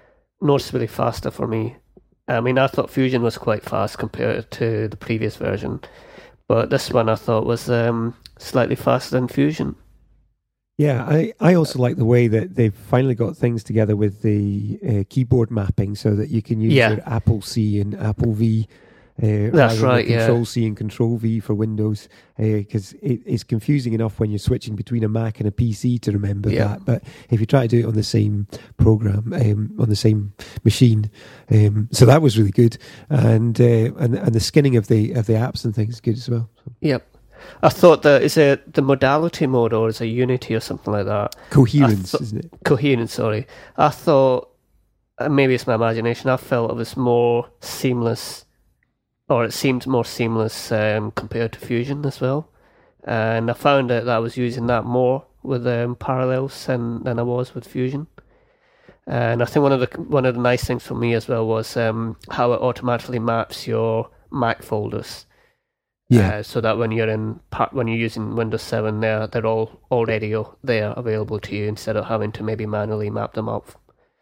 noticeably faster for me. I mean, I thought Fusion was quite fast compared to the previous version, but this one I thought was um, slightly faster than Fusion. Yeah, I, I also like the way that they've finally got things together with the uh, keyboard mapping so that you can use Yeah. your Apple C and Apple V. Uh, That's rather than right, yeah. Control C and Control V for Windows, because it, it's confusing enough when you're switching between a Mac and a P C to remember Yeah. that. But if you try to do it on the same program, um, on the same machine, um, so that was really good, and uh, and and the skinning of the of the apps and things is good as well. So. Yep. I thought that is it the modality mode or is it Unity or something like that? Coherence, I th- isn't it? Coherence, sorry. I thought, uh, maybe it's my imagination, I felt it was more seamless, or it seemed more seamless um, compared to Fusion as well. And I found out that I was using that more with um, Parallels than, than I was with Fusion. And I think one of the one of the nice things for me as well was um, how it automatically maps your Mac folders. Yeah. Uh, so that when you're in part, when you're using Windows seven, they're they're all already o- there available to you instead of having to maybe manually map them up.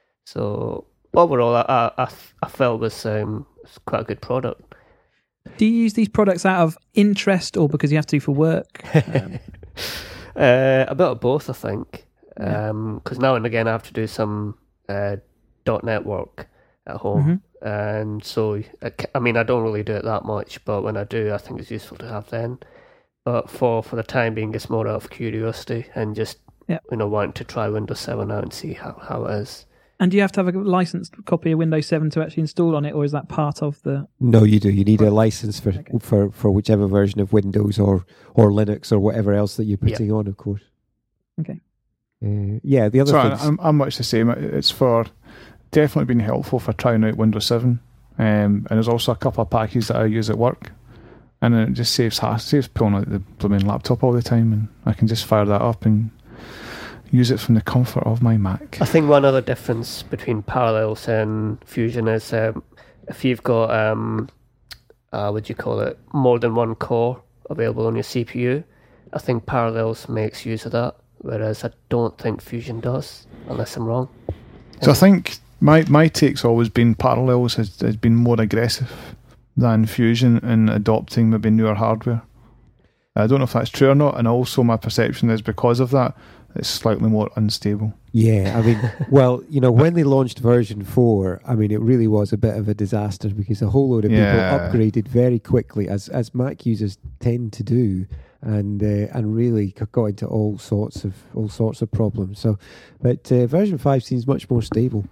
So overall, I I, I, I felt it was um, was quite a good product. Do you use these products out of interest or because you have to for work? Um, uh, a bit of both, I think. Yeah. Because now and again, I have to do some uh, .NET work at home. Mhm. And so, I ca- I mean, I don't really do it that much, but when I do, I think it's useful to have then. But for, for the time being, it's more out of curiosity and just, Yeah. you know, wanting to try Windows seven out and see how, how it is. And do you have to have a licensed copy of Windows seven to actually install on it, or is that part of the... No, you do. You need a license for, Okay. for, for whichever version of Windows or, or Linux or whatever else that you're Yeah. putting on, of course. Okay. Uh, yeah, the other So things. I'm, I'm much the same. It's for definitely been helpful for trying out Windows seven, um, and there's also a couple of packages that I use at work, and it just saves hassle, saves pulling out the blooming laptop all the time, and I can just fire that up and use it from the comfort of my Mac. I think one other difference between Parallels and Fusion is um, if you've got, um, uh, what do you call it, more than one core available on your C P U, I think Parallels makes use of that, whereas I don't think Fusion does, unless I'm wrong. So I think my my take's always been Parallels has, has been more aggressive than Fusion in adopting maybe newer hardware. I don't know if that's true or not, and also my perception is because of that, it's slightly more unstable. Yeah, I mean, well, you know, when they launched version four, I mean, it really was a bit of a disaster because a whole load of Yeah. people upgraded very quickly, as as Mac users tend to do, and uh, and really got into all sorts of all sorts of problems. So, but uh, version five seems much more stable.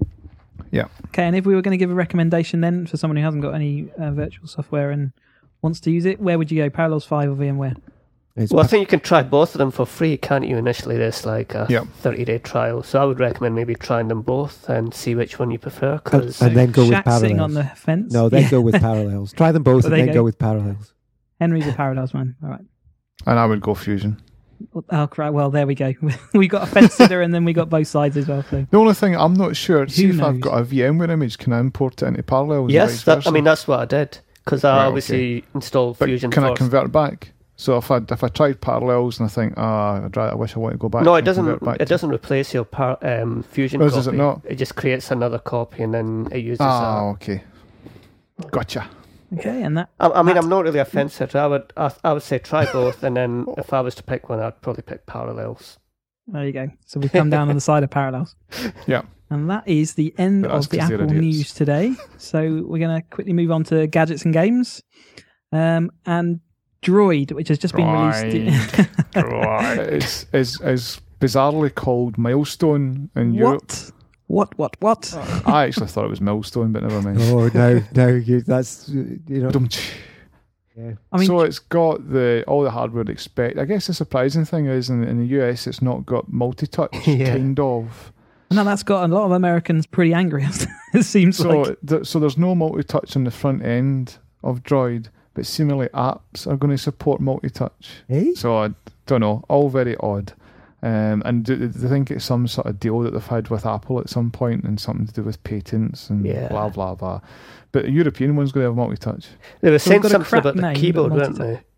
Okay, and if we were going to give a recommendation then for someone who hasn't got any uh, virtual software and wants to use it, where would you go, Parallels five or VMware? It's Well, I think you can try both of them for free, can't you? Initially, there's like a Yep. thirty-day trial, so I would recommend maybe trying them both and see which one you prefer. and, Because and then go with Shaq sitting on Parallels. the fence. No, then Yeah. go with Parallels. Try them both Well, and there you then go. go with Parallels. Henry's a Parallels man. All right. And I would go Fusion. Oh, right. Well, there we go. We got a fence sitter and then we got both sides as well. So. The only thing I'm not sure, see Who if I've knows? got a VMware image, can I import it into Parallels? and yes, vice that, I versa? mean that's what I did because I Right, obviously installed But Fusion can I first. convert back? So if I if I tried Parallels and I think, ah, I'd ra- I wish I want to go back. no, can it I doesn't. convert back It to- doesn't replace your par, um, Fusion Oh, copy. does it not? It just creates another copy and then it uses. Ah, that. okay. Gotcha. Okay, and that. I, I mean, that- I'm not really a fence sitter. I would, I, I would say try both, and then if I was to pick one, I'd probably pick Parallels. There you go. So we've come down on the side of Parallels. Yeah. And that is the end But that's of the 'cause they're Apple idiots. news today. So we're going to quickly move on to gadgets and games. Um, and Droid, which has just been released. It's is is bizarrely called Milestone in Europe. What? What? What? What? I actually thought it was Milestone, but never mind. Oh no, no, you, that's uh, you know. Dum-tch. Yeah. I mean, so it's got the all the hardware I'd expect. I guess the surprising thing is in, in the U S it's not got multi-touch, Yeah. kind of. no, that's got a lot of Americans pretty angry. It seems So like. th- so there's no multi-touch on the front end of Droid, but seemingly apps are going to support multi-touch. Hey? So I don't know, all very odd. Um, and do, do they think it's some sort of deal that they've had with Apple at some point and something to do with patents and Yeah. blah, blah, blah. But the European one's going to have multi-touch. They were So we've saying got a something crap about the name, but keyboard, weren't multi-touch. they?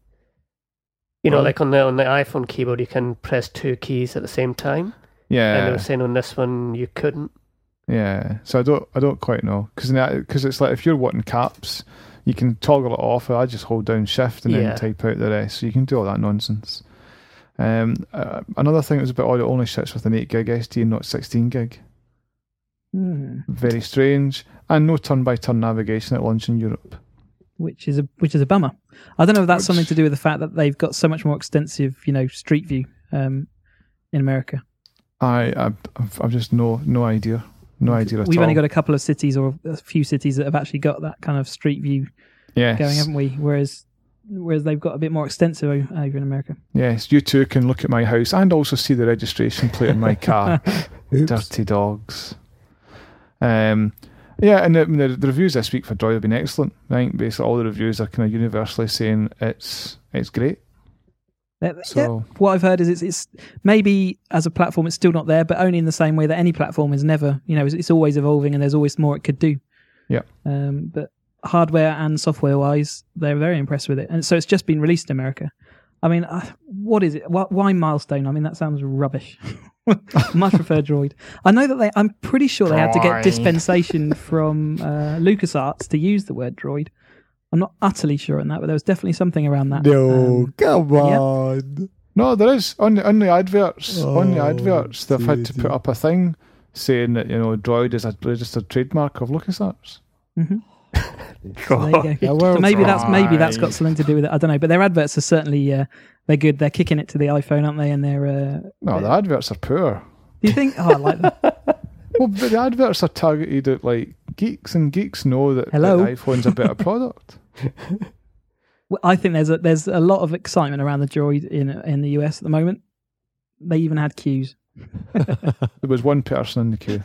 You know, Well- like on the on the iPhone keyboard, you can press two keys at the same time, and they Yeah, were saying on this one you couldn't. Yeah, so I don't I don't quite know because because it's like if you're wanting caps, you can toggle it off. I just hold down shift and Yeah. then type out the rest, so you can do all that nonsense. Um, uh, another thing that was a bit odd, it only sits with an eight gig S D and not sixteen gig. Hmm. Very strange, and no turn by turn navigation at launch in Europe. Which is a which is a bummer. I don't know if that's Which- something to do with the fact that they've got so much more extensive, you know, Street View um, in America. I I I've, I've just no no idea, no idea at We've all. only got a couple of cities or a few cities that have actually got that kind of Street View yes. going, haven't we? Whereas whereas they've got a bit more extensive o- over in America. Yes, you too can look at my house and also see the registration plate in my car. Oops. Dirty dogs. Um, yeah, and the, the, the reviews this week for Droid have been excellent. I think basically all the reviews are kind of universally saying it's it's great. Yeah, So what I've heard is it's it's maybe as a platform it's still not there, but only in the same way that any platform is never, you know, it's, it's always evolving and there's always more it could do. Yeah. Um, but hardware and software wise, they're very impressed with it, and so it's just been released in America. I mean, uh, what is it? Why, why Milestone? I mean, that sounds rubbish. Much prefer Droid. I know that they. I'm pretty sure they had to get Droid. dispensation from uh, LucasArts to use the word droid. I'm not utterly sure on that, but there was definitely something around that. No, Um, come yep. on. no, there is on the on the adverts on the Oh, adverts they've had to dear, put dear. up a thing saying that you know Droid is a registered trademark of LucasArts. mhm. So there you go. Yeah, well, So maybe that's maybe that's Droid. got something to do with it. I don't know, but their adverts are certainly uh, they're good. They're kicking it to the iPhone, aren't they? And they're. Uh, No, the they're- adverts are poor. do you think? Oh, I like that. Well, but the adverts are targeted at like geeks, and geeks know that, that Hello? the iPhone's a better product. Well, I think there's a there's a lot of excitement around the Droid in in the U S at the moment. They even had queues. There was one person in the queue.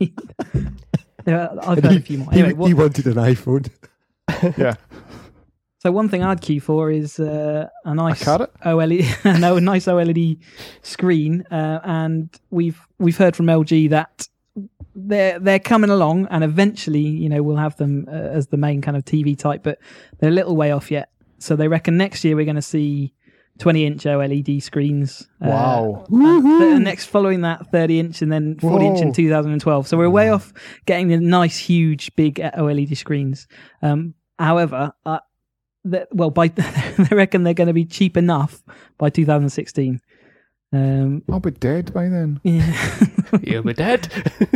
Yeah, I've And heard he, a few more. he- Anyway, he what, wanted an iPhone. Yeah, so one thing I'd queue for is uh, a a nice carrot. OLED, no, a nice OLED screen, uh, and we've we've heard from L G that they're they're coming along, and eventually, you know, we'll have them uh, as the main kind of T V type, but they're a little way off yet. So they reckon next year we're going to see twenty inch OLED screens. uh, Wow. and the next following that thirty inch, and then forty inch in Whoa. two thousand twelve. So we're way off getting the nice, huge, big OLED screens. Um, however, uh, the, well, by they reckon they're going to be cheap enough by two thousand sixteen. Um, I'll be dead by then. yeah. You'll be dead.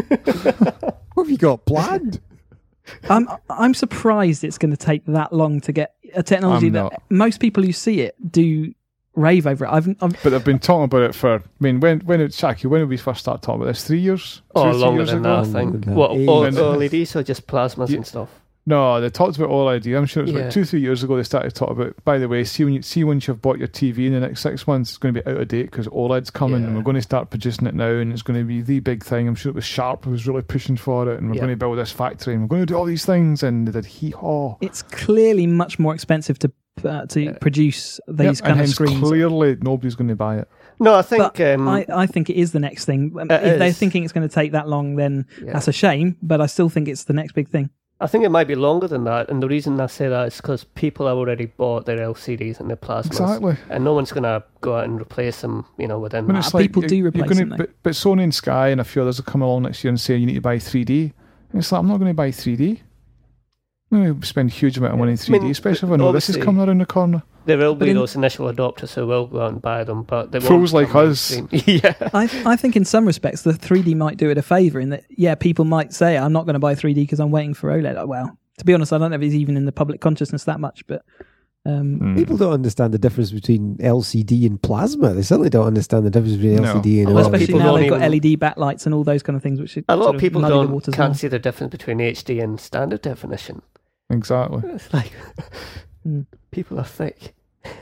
What have you got planned? I'm I'm surprised it's going to take that long to get a technology I'm that not. most people who see it do rave over it. I've, I've But they've been talking about it for. I mean, when when it Shaki, when did we first start talking about this? Three years? Oh, Two, three longer years than ago? that, I think. Longer than What, that. all Ages. L E Ds or just plasmas Yeah. and stuff? No, they talked about OLED. I'm sure it was Yeah. like two, three years ago they started talking about. By the way, see when you see once you've bought your T V in the next six months, it's going to be out of date because OLED's coming, Yeah. and we're going to start producing it now, and it's going to be the big thing. I'm sure it was Sharp who was really pushing for it, and we're Yeah. going to build this factory, and we're going to do all these things, and they did hee haw. it's clearly much more expensive to uh, to Yeah. produce these Yep, kind and of hence screens. clearly nobody's going to buy it. No, I think... But um, I, I think it is the next thing. Um, It if they're is. thinking it's going to take that long, then yeah. that's a shame. But I still think it's the next big thing. I think it might be longer than that, and the reason I say that is because people have already bought their L C Ds and their plasmas, Exactly. and no one's going to go out and replace them, you know, within When that. it's Ah, like people you- do you're replace gonna- them, though. But, but Sony and Sky and a few others will come along next year and say you need to buy three D. And it's like, I'm not going to buy three D. I'm going to spend a huge amount of money in three D, mean, especially if I know this is obviously- coming around the corner. There will But be in- those initial adopters who will go out and buy them, but they won't Fools like come us. mainstream. yeah. I I think in some respects the three D might do it a favour in that yeah people might say I'm not going to buy three D because I'm waiting for OLED. Like, well, to be honest, I don't know if it's even in the public consciousness that much, but um, Mm. People don't understand the difference between L C D and plasma. They certainly don't understand the difference between No. L C D and A well, lot of OLED. especially people now don't they've got even- L E D backlights and all those kind of things, which A sort lot of of people muddy the don't waters can't more. see the difference between H D and standard definition. Exactly. It's like Mm. people are thick.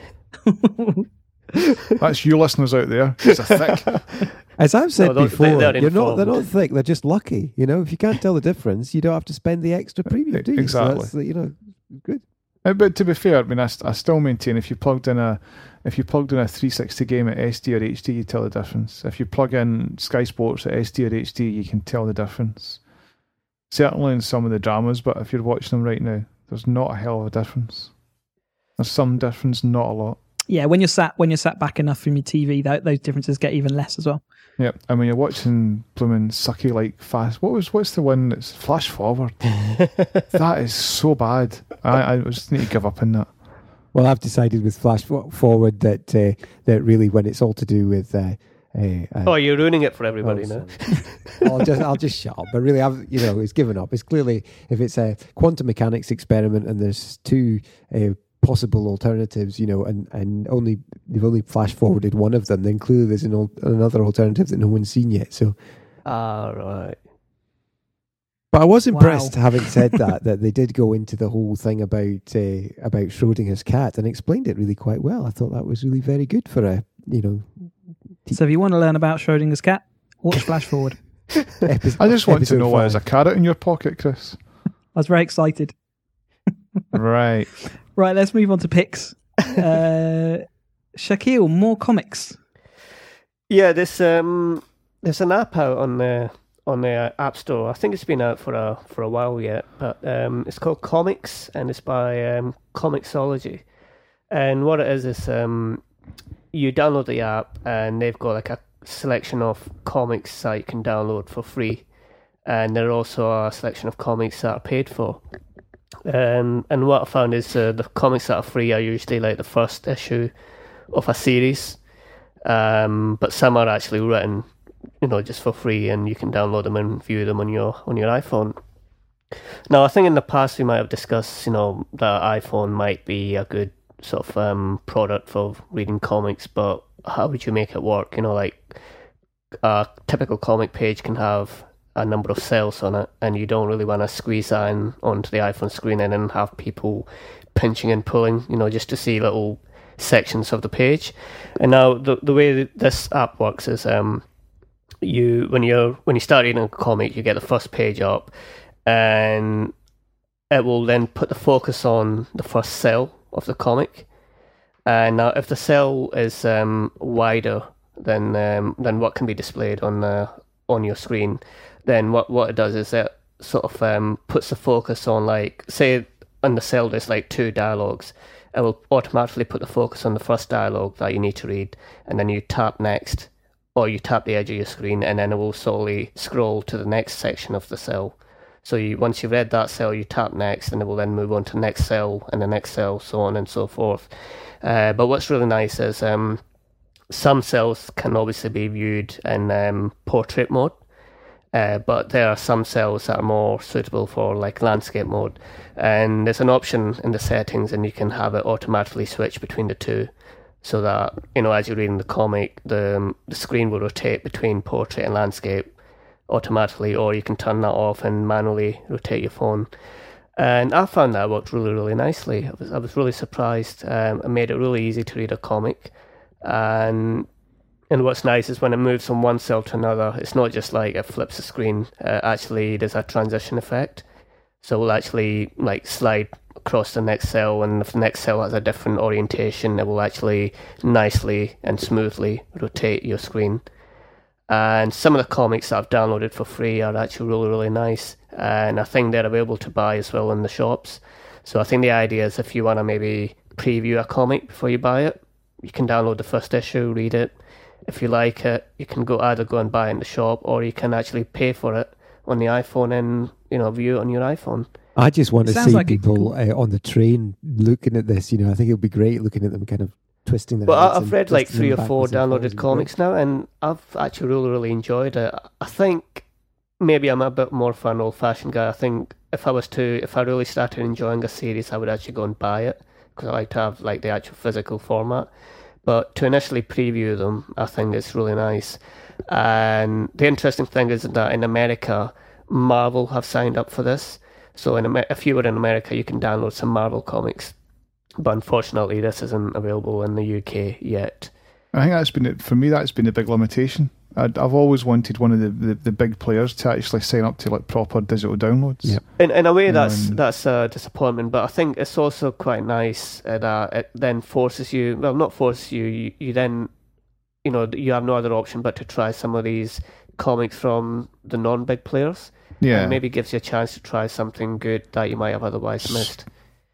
That's you listeners out there. It's a thick. As I've said No, they're- before, they're you're not, they're not informed. thick, they're just lucky. You know, if you can't tell the difference, you don't have to spend the extra premium, do you? Exactly. So that's, you know, good. Uh, But to be fair, I mean, I, st- I still maintain if you plugged in a if you plugged in a three sixty game at S D or H D, you tell the difference. If you plug in Sky Sports at S D or H D, you can tell the difference. Certainly in some of the dramas, but if you're watching them right now, there's not a hell of a difference. There's some difference, not a lot. Yeah, when you're sat when you're sat back enough from your T V, that, those differences get even less as well. Yeah, and when you're watching blooming sucky like fast, what was what's the one that's flash forward? That is so bad. I, I just need to give up on that. Well, I've decided with flash forward that uh, that really when it's all to do with. Uh, uh, uh, oh, you're ruining it for everybody oh, now. I'll just I'll just shut up. But really, I've you know it's given up. It's clearly if it's a quantum mechanics experiment and there's two. Uh, possible alternatives, you know, and, and only they've only flash forwarded one of them, then clearly there's an al- another alternative that no one's seen yet. So, ah, right. But I was impressed, Wow. having said that, that they did go into the whole thing about uh, about Schrodinger's cat and explained it really quite well. I thought that was really very good for a you know. T- So if you want to learn about Schrodinger's cat, watch Flash Forward. epi- I just want to episode know why five. there's a carrot in your pocket, Chris. I was very excited. Right. Right, let's move on to picks. Uh, Shaquille, more comics. Yeah, there's um there's an app out on the on the App Store. I think it's been out for a for a while yet, but um it's called Comics and it's by um Comixology. And what it is is um you download the app and they've got like a selection of comics that you can download for free, and there are also a selection of comics that are paid for. Um, and what I found is uh, the comics that are free are usually like the first issue of a series, um, but some are actually written, you know, just for free, and you can download them and view them on your on your iPhone. Now, I think in the past we might have discussed, you know, that iPhone might be a good sort of um, product for reading comics, but how would you make it work? You know, like a typical comic page can have a number of cells on it, and you don't really want to squeeze that in onto the iPhone screen and then have people pinching and pulling, you know, just to see little sections of the page. And now the the way that this app works is um you when you're when you start reading a comic, you get the first page up, and it will then put the focus on the first cell of the comic. And now if the cell is um wider than um than what can be displayed on the on your screen, then what, what it does is it sort of um, puts the focus on, like, say on the cell there's like two dialogues, it will automatically put the focus on the first dialogue that you need to read, and then you tap next, or you tap the edge of your screen, and then it will slowly scroll to the next section of the cell. So you, once you've read that cell, you tap next, and it will then move on to the next cell, and the next cell, so on and so forth. Uh, but what's really nice is um, some cells can obviously be viewed in um, portrait mode, uh, but there are some cells that are more suitable for like landscape mode. And there's an option in the settings, and you can have it automatically switch between the two, so that, you know, as you're reading the comic, the um, the screen will rotate between portrait and landscape automatically, or you can turn that off and manually rotate your phone. And I found that worked really, really nicely. I was, I was really surprised. Um, it made it really easy to read a comic. And and what's nice is when it moves from one cell to another, it's not just like it flips the screen. Uh, actually, there's a transition effect. So we'll actually like slide across the next cell, and if the next cell has a different orientation, it will actually nicely and smoothly rotate your screen. And some of the comics that I've downloaded for free are actually really, really nice. And I think they're available to buy as well in the shops. So I think the idea is if you want to maybe preview a comic before you buy it, you can download the first issue, read it. If you like it, you can go either go and buy it in the shop, or you can actually pay for it on the iPhone and, you know, view it on your iPhone. I just want It to sounds see like it- people uh, on the train looking at this. You know, I think it would be great looking at them kind of twisting their Well, heads I- I've and read like twisting three them or four backwards and forwards. downloaded It'd be comics now, and I've actually really, really enjoyed it. I think maybe I'm a bit more of an old-fashioned guy. I think if I was to, if I really started enjoying a series, I would actually go and buy it, because I like to have like the actual physical format. But to initially preview them, I think it's really nice. And the interesting thing is that in America, Marvel have signed up for this. So in Amer- if you were in America, you can download some Marvel comics. But unfortunately, this isn't available in the U K yet. I think that's been it for me. That's been the big limitation. I'd, I've always wanted one of the, the, the big players to actually sign up to like proper digital downloads. Yep. In in a way, that's Um, that's a disappointment. But I think it's also quite nice uh, that it then forces you. Well, not forces you. You, you then, you know, you have no other option but to try some of these comics from the non-big players. Yeah. And maybe gives you a chance to try something good that you might have otherwise missed.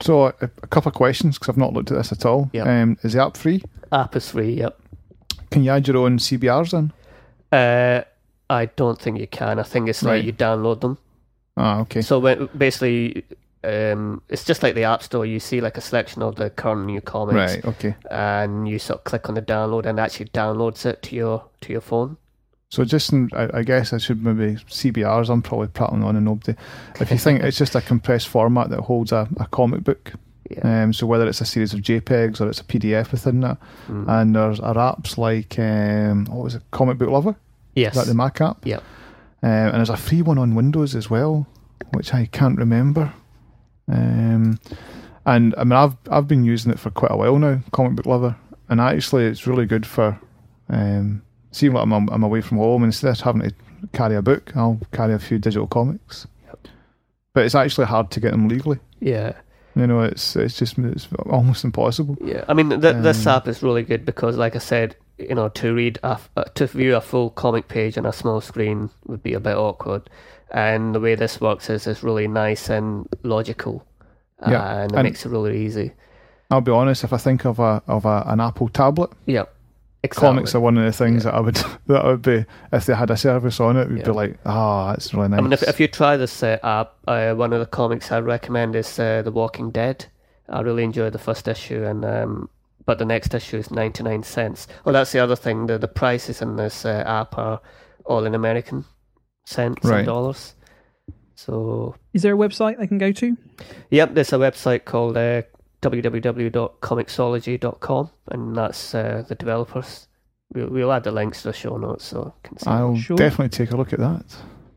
So a, a couple of questions because I've not looked at this at all. Yep. Um, is the app free? App is free, yep. Can you add your own C B Rs in? Uh, I don't think you can. I think it's Right. like you download them. Ah, okay. So when, basically, um, it's just like the App Store. You see like a selection of the current new comics, Right, okay. and you sort of click on the download, and it actually downloads it to your to your phone. So just, in, I, I guess I should maybe C B Rs. I'm probably prattling on and nobody. If you think it's just a compressed format that holds a, a comic book, Yeah. um, so whether it's a series of JPEGs or it's a P D F within that, Mm. and there's are apps like um, what was it, Comic Book Lover? Yes. Is that the Mac app? Yep. Um, and there's a free one on Windows as well, which I can't remember. Um, and I mean, I've I've been using it for quite a while now, Comic Book Lover, and actually it's really good for. Um, See, like I'm, I'm away from home, and instead of having to carry a book, I'll carry a few digital comics. Yep. But it's actually hard to get them legally. Yeah. You know, it's it's just it's almost impossible. Yeah. I mean, th- this Um, app is really good because, like I said, you know, to read a, f- uh, to view a full comic page on a small screen would be a bit awkward, and the way this works is is really nice and logical, uh, Yeah, and it and- makes it really easy. I'll be honest, if I think of a of a, an Apple tablet, Yeah. Exactly. comics are one of the things Yeah. that I would that I would be if they had a service on it, would Yeah. be like, ah, oh, that's really nice. I mean, if if you try this uh, app, uh, one of the comics I recommend is uh, The Walking Dead. I really enjoyed the first issue, and um, but the next issue is ninety nine cents. Oh, that's the other thing. The the prices in this uh, app are all in American cents Right. and dollars. So, Is there a website they can go to? yep, there's a website called uh, w w w dot comixology dot com, and that's uh, the developers. We'll, we'll add the links to the show notes so you can see. I'll Sure. definitely take a look at that.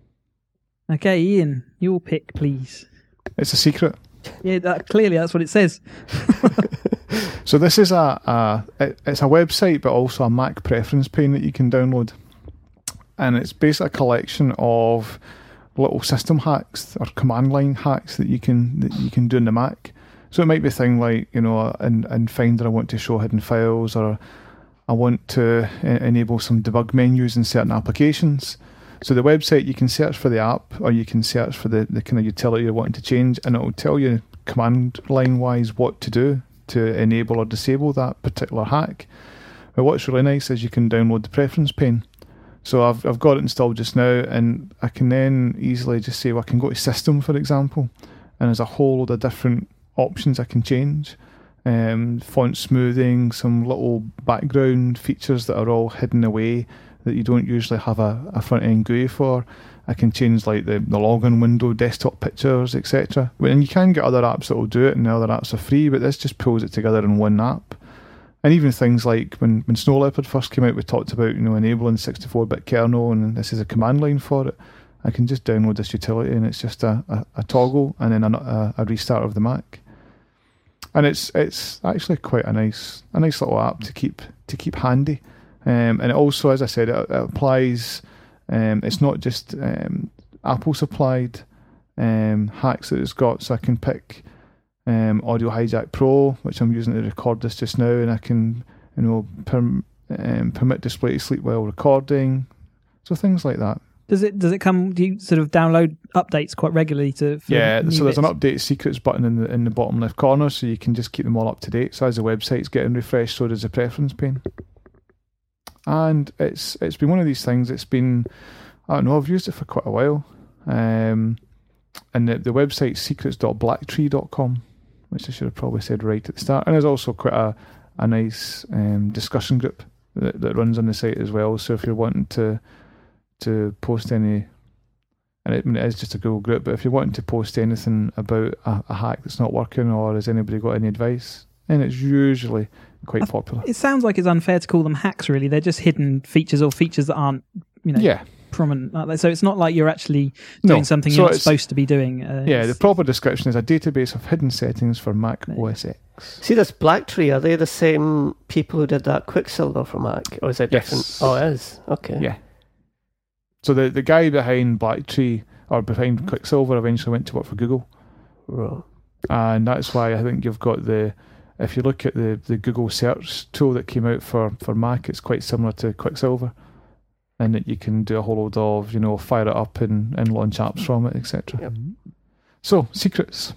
Okay, Ian, your pick, please. It's a secret. Yeah, that, clearly that's what it says. So this is a, a it, it's a website, but also a Mac preference pane that you can download, and it's basically a collection of little system hacks or command line hacks that you can that you can do in the Mac. So it might be a thing like, you know, in, in Finder I want to show hidden files, or I want to e- enable some debug menus in certain applications. So the website, you can search for the app, or you can search for the, the kind of utility you're wanting to change, and it will tell you command line wise what to do to enable or disable that particular hack. But what's really nice is you can download the preference pane. So I've I've got it installed just now, and I can then easily just say, well, I can go to System, for example, and there's a whole load of different options I can change. Um, font smoothing, some little background features that are all hidden away that you don't usually have a, a front end G U I for. I can change like the, the login window, desktop pictures, et cetera. And you can get other apps that will do it, and the other apps are free, but this just pulls it together in one app. And even things like when, when Snow Leopard first came out, we talked about, you know, enabling sixty-four bit kernel, and this is a command line for it. I can just download this utility, and it's just a, a, a toggle and then a, a, a restart of the Mac. And it's it's actually quite a nice a nice little app to keep to keep handy. Um, and it also, as I said, it, it applies. Um, it's not just um, Apple supplied um, hacks that it's got. So I can pick um, Audio Hijack Pro, which I'm using to record this just now, and I can, you know, perm, um, permit display to sleep while recording. So things like that. Does it does it come? Do you sort of download updates quite regularly to? For Yeah, new so there's an bits? update secrets button in the in the bottom left corner, so you can just keep them all up to date. So as the website's getting refreshed, so does the preference pane. And it's it's been one of these things. It's been, I don't know, I've used it for quite a while. Um, and the the website's secrets dot blacktree dot com, which I should have probably said right at the start. And there's also quite a a nice um, discussion group that, that runs on the site as well. So if you're wanting to to post any, and it, I mean, it is just a Google group, but if you're wanting to post anything about a, a hack that's not working, or has anybody got any advice, then it's usually quite popular. It sounds like it's unfair to call them hacks. Really, they're just hidden features or features that aren't, you know, Yeah, prominent. Like that. So it's not like you're actually doing No. something So you're not it's- supposed to be doing. Uh, yeah. The it's- proper description is a database of hidden settings for Mac Yeah. O S X. See, this Blacktree, are they the same people who did that Quicksilver for Mac? Or is it Yes. different? Oh, it is. Okay. Yeah. So the the guy behind Blacktree or behind Quicksilver eventually went to work for Google, Right. and that's why I think you've got the. If you look at the, the Google search tool that came out for, for Mac, it's quite similar to Quicksilver, and that you can do a whole load of, you know, fire it up and, and launch apps from it, et cetera. Yep. So secrets.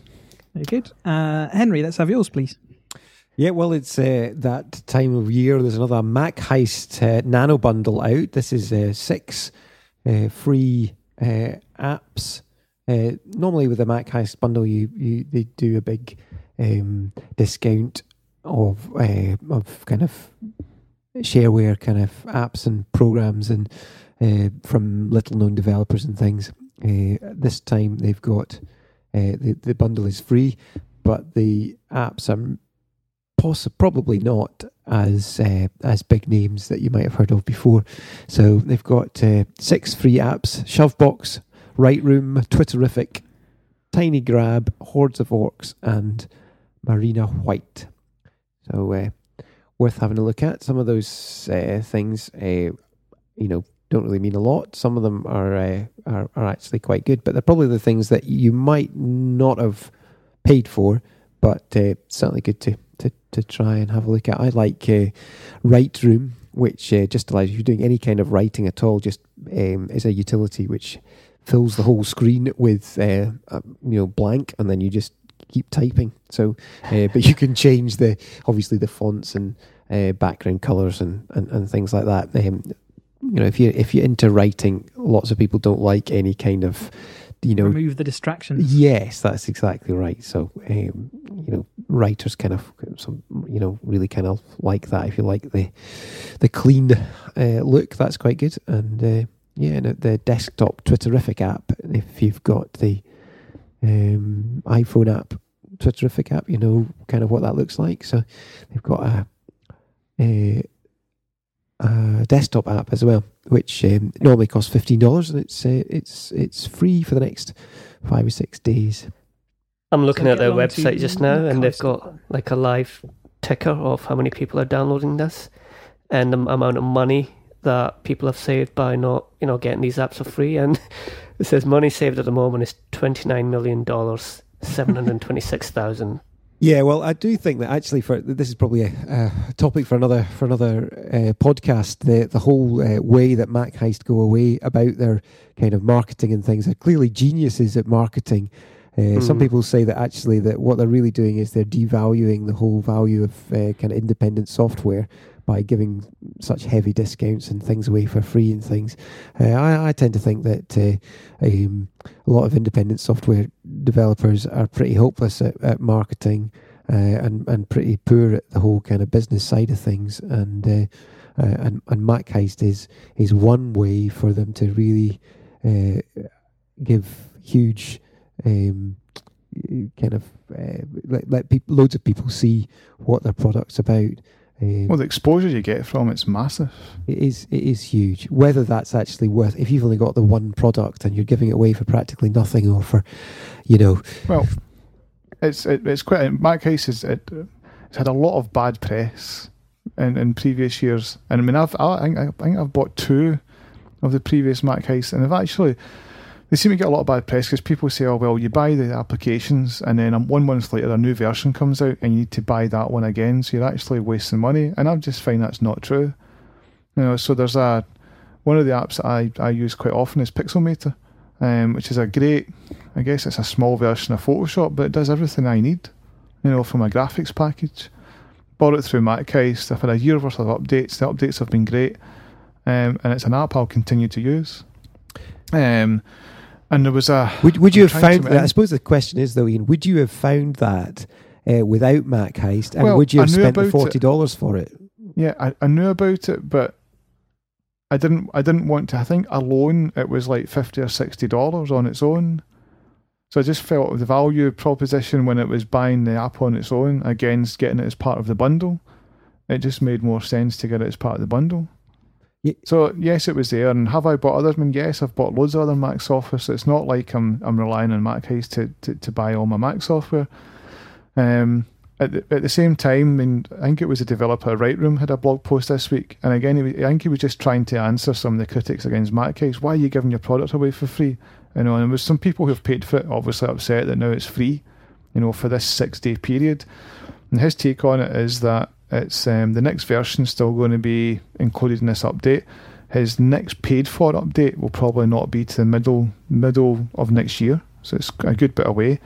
Very good. Uh, Henry, let's have yours, please. Yeah, well, it's uh, that time of year. There's another Mac Heist uh, Nano Bundle out. This is uh, six uh, free uh, apps. Uh, normally with the Mac Heist Bundle, you, you they do a big um, discount of uh, of kind of shareware kind of apps and programs and uh, from little known developers and things. Uh, this time they've got uh, the the bundle is free, but the apps are poss- probably not as uh, as big names that you might have heard of before. So they've got uh, six free apps: Shovebox, Right Room, Twitterific, Tiny Grab, Hordes of Orcs, and Marina White. So uh, worth having a look at. Some of those uh, things, uh, you know, don't really mean a lot. Some of them are, uh, are are actually quite good, but they're probably the things that you might not have paid for, but uh, certainly good to, to, to try and have a look at. I like uh, Right Room, which uh, just allows you, if you're doing any kind of writing at all, just um, is a utility which fills the whole screen with uh, uh, you know blank, and then you just keep typing. So, uh, but you can change the obviously the fonts and uh, background colors and, and, and things like that. Um, you know, if you if you're into writing, lots of people don't like any kind of you know remove the distractions. Yes, that's exactly right. So, um, you know, writers kind of some you know really kind of like that. If you like the the clean uh, look, that's quite good. And uh, yeah, and the desktop Twitterific app, if you've got the um, iPhone app, Twitterific app, you know kind of what that looks like. So they've got a, a, a desktop app as well, which um, normally costs fifteen dollars, and it's uh, it's it's free for the next five or six days. I'm looking So at their get along website to just now, and they've Mac got Heist. like a live ticker of how many people are downloading this, and the amount of money that people have saved by not, you know, getting these apps for free. And it says money saved at the moment is twenty-nine million dollars, seven hundred twenty-six thousand. Yeah, well, I do think that actually, for this is probably a, a topic for another for another uh, podcast. The the whole uh, way that Mac Heist go away about their kind of marketing and things are clearly geniuses at marketing. Uh, mm. Some people say that actually that what they're really doing is they're devaluing the whole value of uh, kind of independent software by giving such heavy discounts and things away for free and things. Uh, I, I tend to think that uh, um, a lot of independent software developers are pretty hopeless at, at marketing uh, and, and pretty poor at the whole kind of business side of things. And uh, uh, and, and Mac Heist is, is one way for them to really uh, give huge um, kind of uh, let, let people, loads of people see what their product's about. Um, Well, the exposure you get from it's massive. It is it is huge. Whether that's actually worth, if you've only got the one product and you're giving it away for practically nothing, or for, you know, Well, it's it, it's quite. Mac Heist is it, it's had a lot of bad press in, in previous years, and I mean I've I think, I think I've bought two of the previous Mac Heists, and they've actually they seem to get a lot of bad press because people say, oh well, you buy the applications and then one month later a new version comes out and you need to buy that one again, so you're actually wasting money. And I just find that's not true. You know, so there's a one of the apps that I, I use quite often is Pixelmator, um, which is a great, I guess it's a small version of Photoshop, but it does everything I need, you know, from a graphics package. Bought it through Mac Heist. I've had a year worth of updates. The updates have been great, um, and it's an app I'll continue to use. Um, and there was a. Would would you I'm have trying found? to- I suppose the question is though, Ian, would you have found that uh, without Mac Heist, and Well, would you have I knew spent the about forty dollars for it? Yeah, I, I knew about it, but I didn't. I didn't want to. I think alone it was like fifty or sixty dollars on its own. So I just felt the value proposition when it was buying the app on its own against getting it as part of the bundle. It just made more sense to get it as part of the bundle. Yeah. So yes, it was there. And have I bought others? I mean, yes, I've bought loads of other Mac software. So it's not like I'm I'm relying on Mac Heist to, to, to buy all my Mac software. Um, at the, at the same time, I mean, I think it was a developer, Right Room, had a blog post this week, and again, he was, I think he was just trying to answer some of the critics against Mac Heist. Why are you giving your product away for free? You know, and there was some people who've paid for it, obviously upset that now it's free, you know, for this six-day period. And his take on it is that it's um, the next version still going to be included in this update. His next paid-for update will probably not be to the middle middle of next year, so it's a good bit away.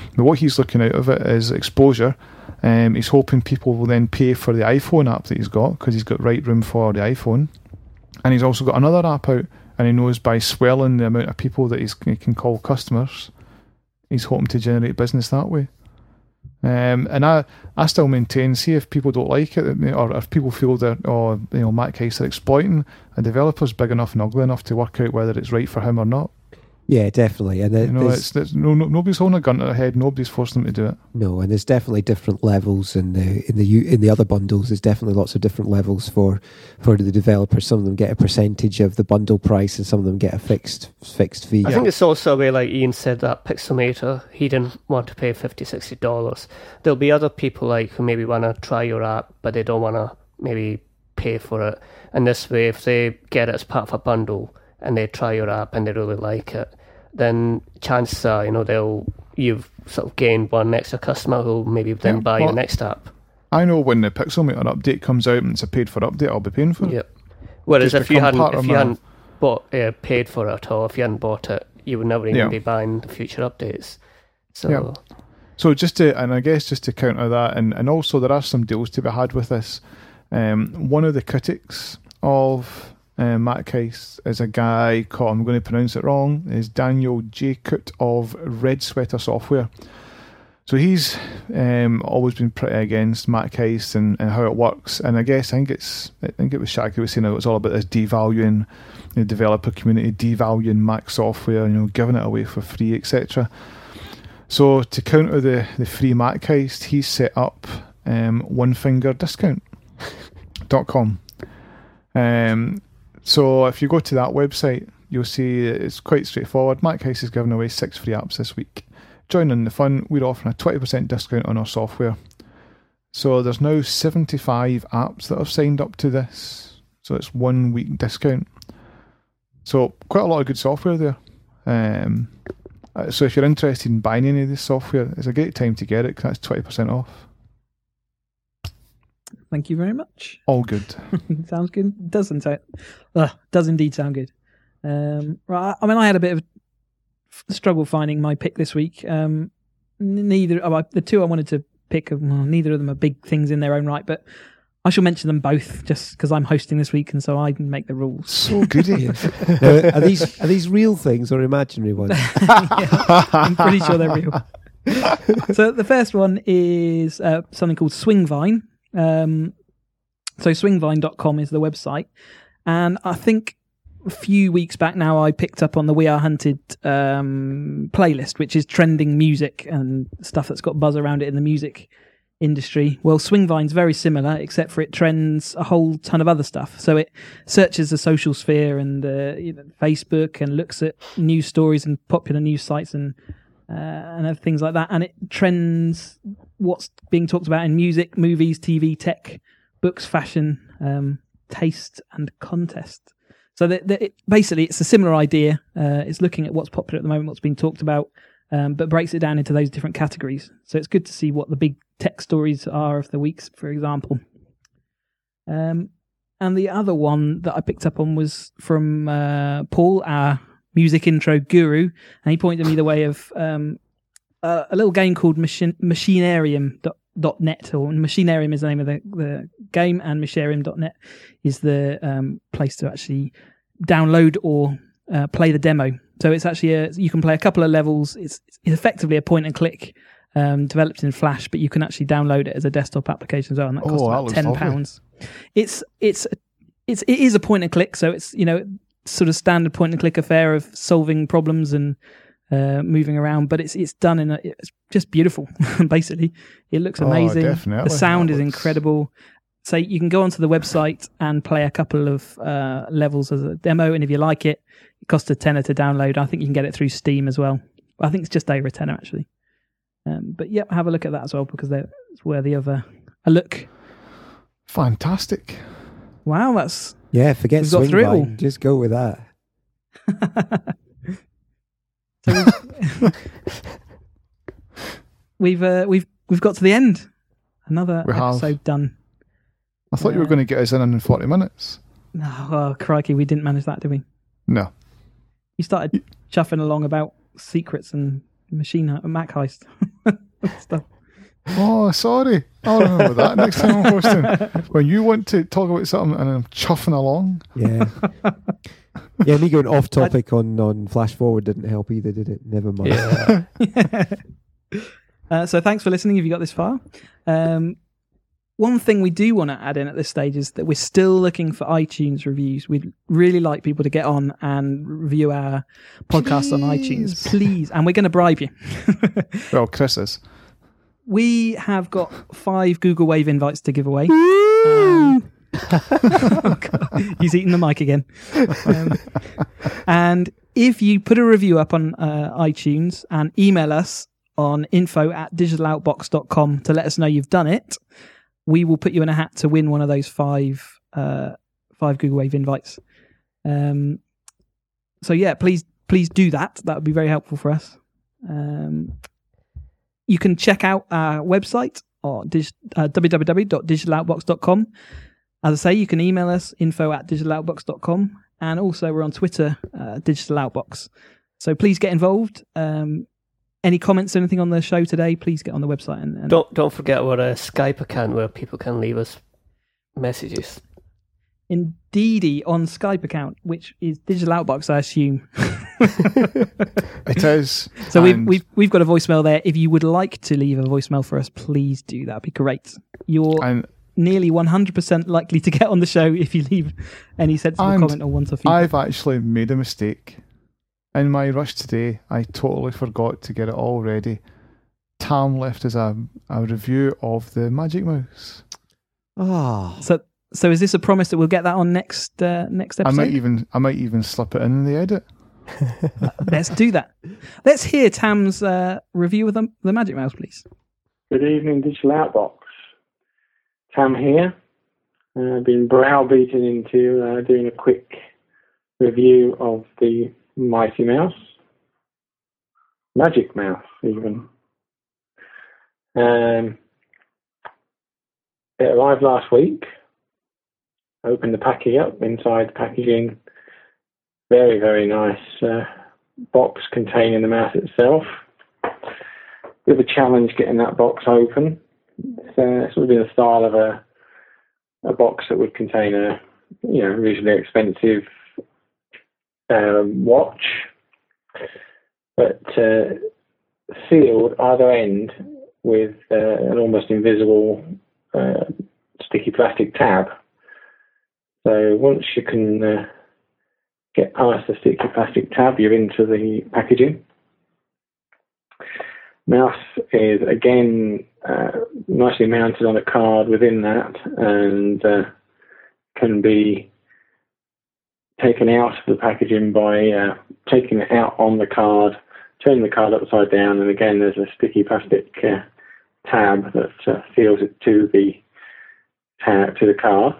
But what he's looking out of it is exposure. Um, he's hoping people will then pay for the iPhone app that he's got, because he's got Write Room for the iPhone. And he's also got another app out, and he knows by swelling the amount of people that he's, he can call customers, he's hoping to generate business that way. Um, and I, I still maintain, see if people don't like it, or if people feel that, oh, you know, Matt Case are exploiting, a developer's big enough and ugly enough to work out whether it's right for him or not. Yeah, definitely. And you know, it's, it's no, no, nobody's holding a gun to their head. Nobody's forcing them to do it. No, and there's definitely different levels in the in the in the other bundles. There's definitely lots of different levels for for the developers. Some of them get a percentage of the bundle price, and some of them get a fixed fixed fee. I think it's also a way, like Ian said, that Pixelmator, he didn't want to pay fifty dollars, sixty dollars. There'll be other people like who maybe want to try your app, but they don't want to maybe pay for it. And this way, if they get it as part of a bundle and they try your app and they really like it, then chances are, you know, they'll you've sort of gained one extra customer who'll maybe then Yeah, buy well, your next app. I know when the Pixelmator update comes out and it's a paid for update, I'll be paying for it. Yep. Whereas Just if you become hadn't part if of you my- hadn't bought uh, paid for it, or if you hadn't bought it, you would never even Yeah. be buying the future updates. So Yeah. So just to, and I guess just to counter that, and, and also there are some deals to be had with this. Um, one of the critics of uh, Matt Case is a guy called, I'm going to pronounce it wrong, is Daniel Jacot of Red Sweater Software. So he's um, always been pretty against Matt Case and, and how it works. And I guess I think it's I think it was Shaq who was saying it was all about this devaluing the developer community, devaluing Mac software, you know, giving it away for free, et cetera. So to counter the, the free Mac heist, he's set up um, one finger discount dot com. Um, so if you go to that website, you'll see it's quite straightforward. Mac Heist is giving away six free apps this week. Join in the fun. We're offering a twenty percent discount on our software. So there's now seventy-five apps that have signed up to this. So it's one week discount. So quite a lot of good software there. Um, uh, so if you're interested in buying any of this software, it's a great time to get it because that's twenty percent off. Thank you very much. All good. Sounds good. Doesn't it? Uh, does indeed sound good. Um, right. I mean, I had a bit of a struggle finding my pick this week. Um, neither oh, I, the two I wanted to pick, well, neither of them are big things in their own right, but I shall mention them both just because I'm hosting this week, and so I can make the rules. So good. Now, are these are these real things or imaginary ones? Yeah, I'm pretty sure they're real. So the first one is uh, something called Swingvine. Um, so swingvine dot com is the website, and I think a few weeks back now I picked up on the We Are Hunted um, playlist, which is trending music and stuff that's got buzz around it in the music industry. Well, Swingvine's very similar, except for it trends a whole ton of other stuff. So it searches the social sphere and uh, you know, Facebook, and looks at news stories and popular news sites and uh, and other things like that, and it trends what's being talked about in music, movies, T V, tech, books, fashion, um, taste, and contest. So that, that it, basically, it's a similar idea. Uh, it's looking at what's popular at the moment, what's being talked about, um, but breaks it down into those different categories. So it's good to see what the big tech stories are of the weeks, for example. Um, and the other one that I picked up on was from uh, Paul, our music intro guru, and he pointed me the way of um, uh, a little game called Machine Machinarium dot net, or Machinarium is the name of the, the game, and Machinarium dot net is the um, place to actually download or uh, play the demo. So it's actually a, you can play a couple of levels. It's, it's effectively a point and click um, developed in Flash, but you can actually download it as a desktop application as well, and that costs Oh, that about looks ten pounds. It's it's it's it is a point and click, so it's you know sort of standard point and click affair of solving problems and uh, moving around, but it's it's done in a, it's just beautiful. Basically, it looks amazing. Oh, definitely. The sound That is looks- incredible. So you can go onto the website and play a couple of uh, levels as a demo, and if you like it, it costs a tenner to download. I think you can get it through Steam as well. I think it's just over a tenner actually. Um, but yep, have a look at that as well, because they're- it's worthy of a, a look. Fantastic. Wow, that's Yeah, forget We've got through it all. Swingvine. Just go with that. so we've we've, uh, we've we've got to the end. Another We have. episode done. I thought you were Uh, going to get us in in forty minutes. Oh, oh, crikey, we didn't manage that, did we? No. You started chuffing along about secrets and machine he- Mac heist. stuff. Oh, sorry. I'll remember that next time I'm hosting. When you want to talk about something and I'm chuffing along. Yeah. Yeah, me going off topic on, on Flash Forward didn't help either, did it? Never mind. Yeah. Yeah. Uh, so thanks for listening if you got this far. Um, one thing we do want to add in at this stage is that we're still looking for iTunes reviews. We'd really like people to get on and review our podcast on iTunes, please. And we're going to bribe you. Well, Chris is. We have got five Google Wave invites to give away. Um, oh God, he's eating the mic again. Um, and if you put a review up on uh, iTunes and email us on info at digitaloutbox dot com to let us know you've done it, we will put you in a hat to win one of those five uh, five Google Wave invites. Um, so yeah, please please do that. That would be very helpful for us. Um, you can check out our website or dig- uh, w w w dot digital outbox dot com. As I say, you can email us info at digital outbox dot com, and also we're on Twitter, uh, Digital Outbox. So please get involved. Um, any comments, anything on the show today, please get on the website. And, and Don't don't forget our uh, Skype account where people can leave us messages. Indeedy on Skype account, which is Digital Outbox, I assume. It is. So we've And we've we've got a voicemail there. If you would like to leave a voicemail for us, please do. That'd be great. You're and nearly one hundred percent likely to get on the show if you leave any sensible And comment or want to feedback. I've actually made a mistake. In my rush today, I totally forgot to get it all ready. Tam left us a, a review of the Magic Mouse. Ah, So so is this a promise that we'll get that on next uh, next I episode? might even I might even slip it in the edit. Let's do that. Let's hear Tam's uh, review of the, the Magic Mouse, please. Good evening, Digital Outbox. Tam here. I've uh, been browbeaten into uh, doing a quick review of the Mighty Mouse. Magic Mouse, even. Um, it arrived last week. Opened the packaging up. Inside the packaging, very, very nice uh, box containing the mouse itself. Bit of a challenge getting that box open. It's uh, sort of in the style of a a box that would contain a you know reasonably expensive um, watch, but uh, sealed either end with uh, an almost invisible uh, sticky plastic tab. So once you can uh, get past the sticky plastic tab, you're into the packaging. Mouse is again uh, nicely mounted on a card within that, and uh, can be taken out of the packaging by uh, taking it out on the card, turning the card upside down, and again there's a sticky plastic uh, tab that uh, seals it to the tab to the card.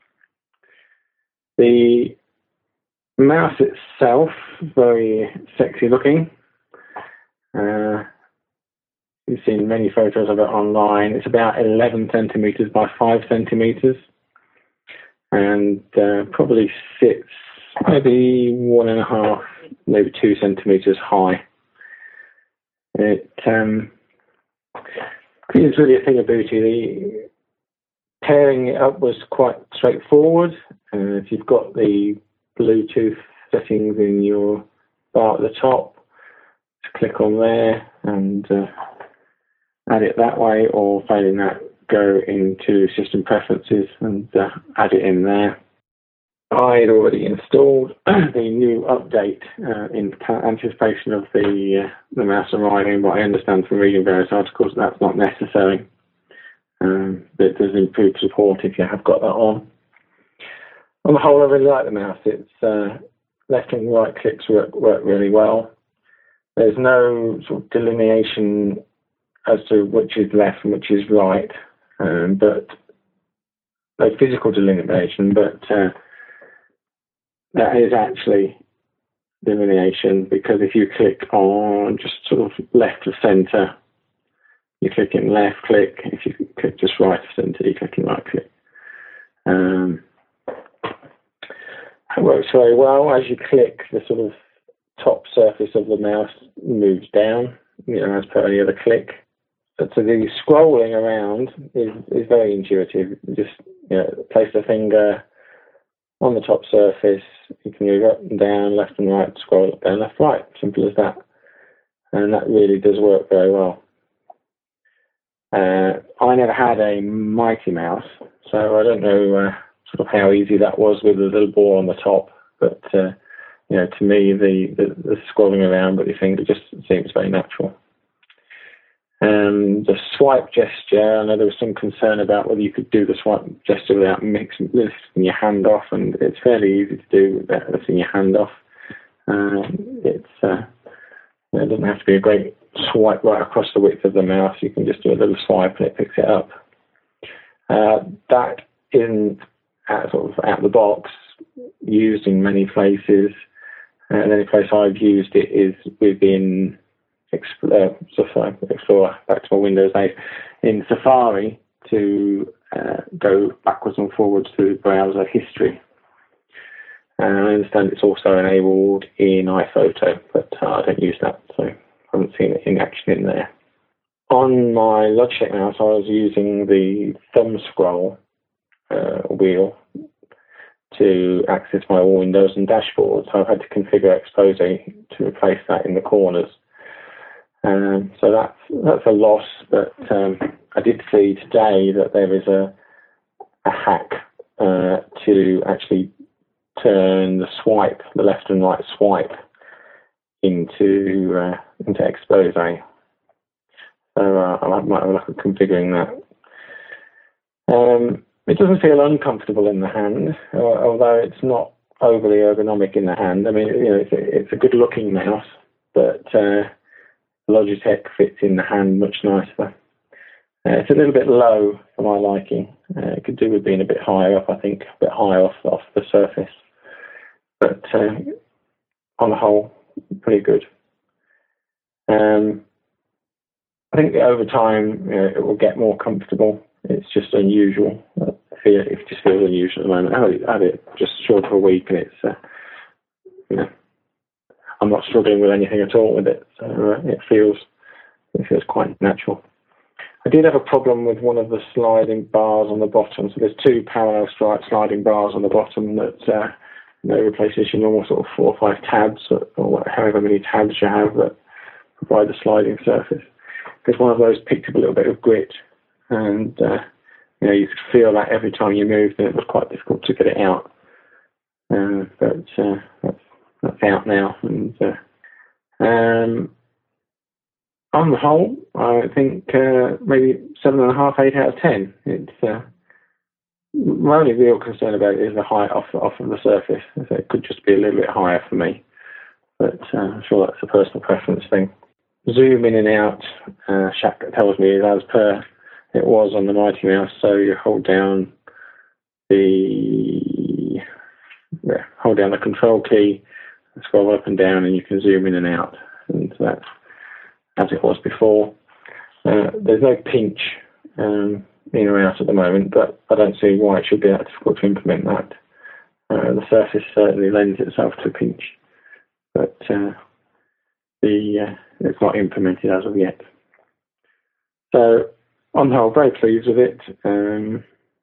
The mouse itself, very sexy looking. Uh, you've seen many photos of it online. It's about eleven centimeters by five centimeters, and uh, probably sits maybe one and a half, maybe two centimeters high. It um, is really a thing of beauty. The pairing it up was quite straightforward. Uh, if you've got the Bluetooth settings in your bar at the top, just click on there and uh, add it that way, or failing that, go into system preferences and uh, add it in there. I had already installed the new update uh, in anticipation of the uh, the mouse arriving, but I understand from reading various articles that that's not necessary. Um, but it does improve support if you have got that on. On the whole, I really like the mouse. It's uh, left and right clicks work work really well. There's no sort of delineation as to which is left and which is right, um, but no physical delineation, but uh, that is actually delineation, because if you click on just sort of left of centre, you're clicking left click. If you click just right of centre, you're clicking right click. Um, it works very well. As you click, the sort of top surface of the mouse moves down, you know, as per any other click. so the scrolling around is, is very intuitive. You just you know, place the finger on the top surface. You can move up and down, left and right, scroll up, down, left, right. Simple as that. And that really does work very well. Uh, I never had a Mighty Mouse, so I don't know uh, sort of how easy that was with the little ball on the top. But uh, you know, to me, the, the, the scrolling around with your finger just seems very natural. Um, the swipe gesture, I know there was some concern about whether you could do the swipe gesture without mixing, lifting your hand off, and it's fairly easy to do without lifting your hand off. Um, it's uh, it doesn't have to be a great swipe right across the width of the mouse. You can just do a little swipe and it picks it up. Uh, that isn't out, sort of out of the box used in many places. And the only place I've used it is within Explorer, Safari, Explorer, back to my Windows eight, in Safari to uh, go backwards and forwards through browser history. And I understand it's also enabled in iPhoto, but uh, I don't use that, so I haven't seen it in action in there. On my Logitech mouse, I was using the thumb scroll uh, wheel to access my all windows and dashboard, so I've had to configure Expose to replace that in the corners. Um, so that's that's a loss, but um, I did see today that there is a, a hack uh, to actually turn the swipe, the left and right swipe, into uh, into Expose. So uh, I might have a look at configuring that. Um, it doesn't feel uncomfortable in the hand, although it's not overly ergonomic in the hand. I mean, you know, it's a, it's a good-looking mouse, but uh, Logitech fits in the hand much nicer. Uh, it's a little bit low for my liking. Uh, it could do with being a bit higher up, I think, a bit higher off off the surface. But uh, on the whole, pretty good. Um, I think over time, you know, it will get more comfortable. It's just unusual. I feel, it just feels unusual at the moment. I had it, I had it just short of a week, and it's, uh, you know, I'm not struggling with anything at all with it. So uh, it feels it feels quite natural. I did have a problem with one of the sliding bars on the bottom. So there's two parallel stri- sliding bars on the bottom that uh, you know, replaces your normal sort of four or five tabs, or, or however many tabs you have that provide the sliding surface. Because one of those picked up a little bit of grit, and uh, you know, you could feel that every time you moved, and it was quite difficult to get it out. Uh, but uh, that's, that's out now, and uh, um, on the whole, I think uh, maybe seven and a half, eight out of ten. It's uh, my only real concern about it is the height off off of the surface. So it could just be a little bit higher for me, but uh, I'm sure that's a personal preference thing. Zoom in and out, uh, Shaq tells me, is as per it was on the Mighty Mouse. So you hold down the yeah, hold down the control key, scroll up and down, and you can zoom in and out. And that's as it was before. Uh, there's no pinch um, in or out at the moment, but I don't see why it should be that difficult to implement that. Uh, the surface certainly lends itself to a pinch, but uh, the uh, it's not implemented as of yet. So, on the whole, very pleased with it. Um,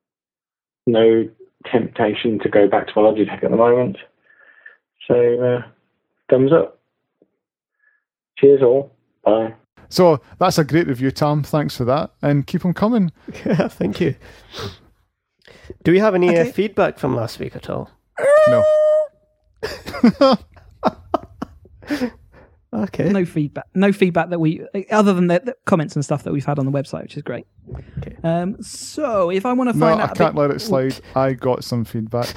no temptation to go back to my Logitech at the moment. So, uh, thumbs up. Cheers all. Bye. So that's a great review, Tom. Thanks for that, and keep them coming. Yeah, thank you. Do we have any Okay. uh, feedback from last week at all? No. Okay. No feedback. No feedback that we, other than the, the comments and stuff that we've had on the website, which is great. Okay. Um, so if I want to No, find I out, a can't bit- let it slide. I got some feedback.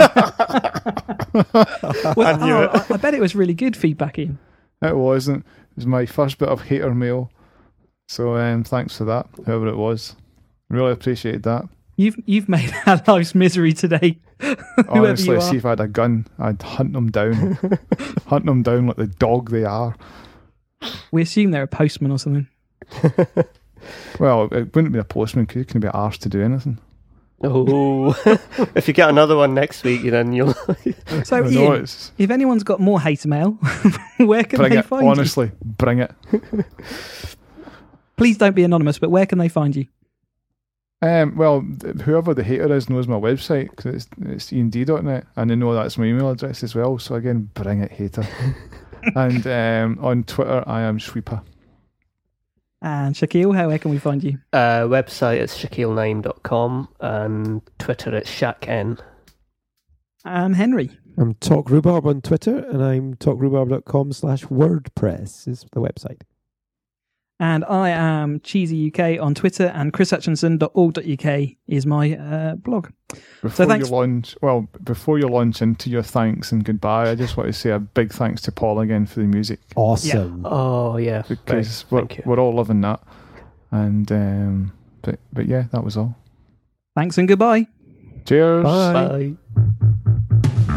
Well, I knew oh, it. I, I bet it was really good feedback, Ian. It wasn't. It was my first bit of hater mail. So um, thanks for that, whoever it was. Really appreciate that. You've you've made our lives misery today. Whoever Honestly, you are. see if I had a gun, I'd hunt them down. Hunt them down like the dog they are. We assume they're a postman or something. Well, it wouldn't be a postman because you couldn't be arsed to do anything. Oh, if you get another one next week, then you'll. So I know, Ian, it's, if anyone's got more hater mail, where can bring they it. find Honestly, bring it. you? Please don't be anonymous, but where can they find you? Um, well, th- whoever the hater is knows my website because it's, it's ian d dot net, and they know that's my email address as well. So again, bring it, hater. And um, on Twitter, I am Sweeper. And Shaquille, how where can we find you? Uh, website is shaquille nine dot com and Twitter it's shaqn. And Henry. I'm Talk Rhubarb on Twitter, and I'm talkrhubarb.com slash WordPress is the website. And I am Cheesy U K on Twitter, and chris hutchinson dot org dot U K is my uh, blog. Before thanks- you launch, well, before you launch into your thanks and goodbye, I just want to say a big thanks to Paul again for the music, Awesome. Oh, yeah. because Right, we're, thank you. we're all loving that. And um, but but yeah, that was all. Thanks and goodbye. Cheers. Bye. Bye.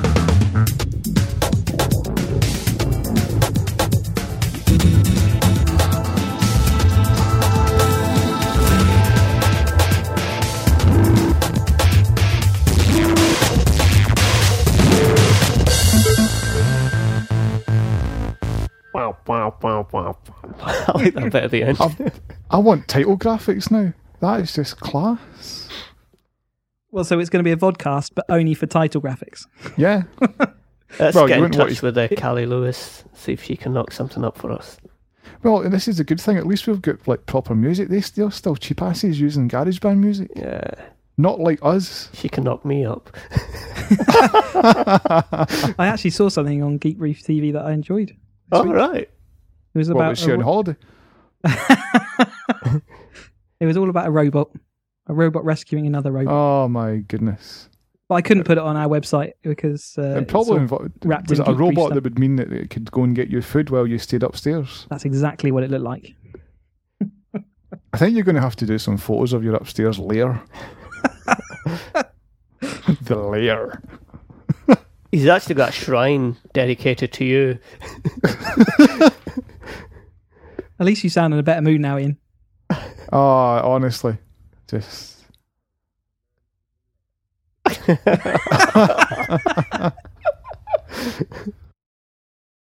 Wow, wow, wow, wow. I like that bit at the end. I, I want title graphics now. That is just class. Well, so it's going to be a vodcast, but only for title graphics. Yeah. Let's Well, you get in wouldn't want touch to- with uh, Callie Lewis, see if she can knock something up for us. Well, and this is a good thing. At least we've got like proper music. They they're still cheap asses using GarageBand music, Yeah, not like us. she can knock me up. I actually saw something on Geek Brief T V that I enjoyed. All right. It was What about was she a on ro- holiday? it was all about a robot, a robot rescuing another robot. Oh my goodness! But I couldn't put it on our website because uh, It it's probably all- involved. wrapped Was in it a Geek Brief robot stuff. that would mean that it could go and get you food while you stayed upstairs? That's exactly what it looked like. I think you're going to have to do some photos of your upstairs lair. The lair. He's actually got a shrine dedicated to you. At least you sound in a better mood now, Ian. Oh, honestly, just.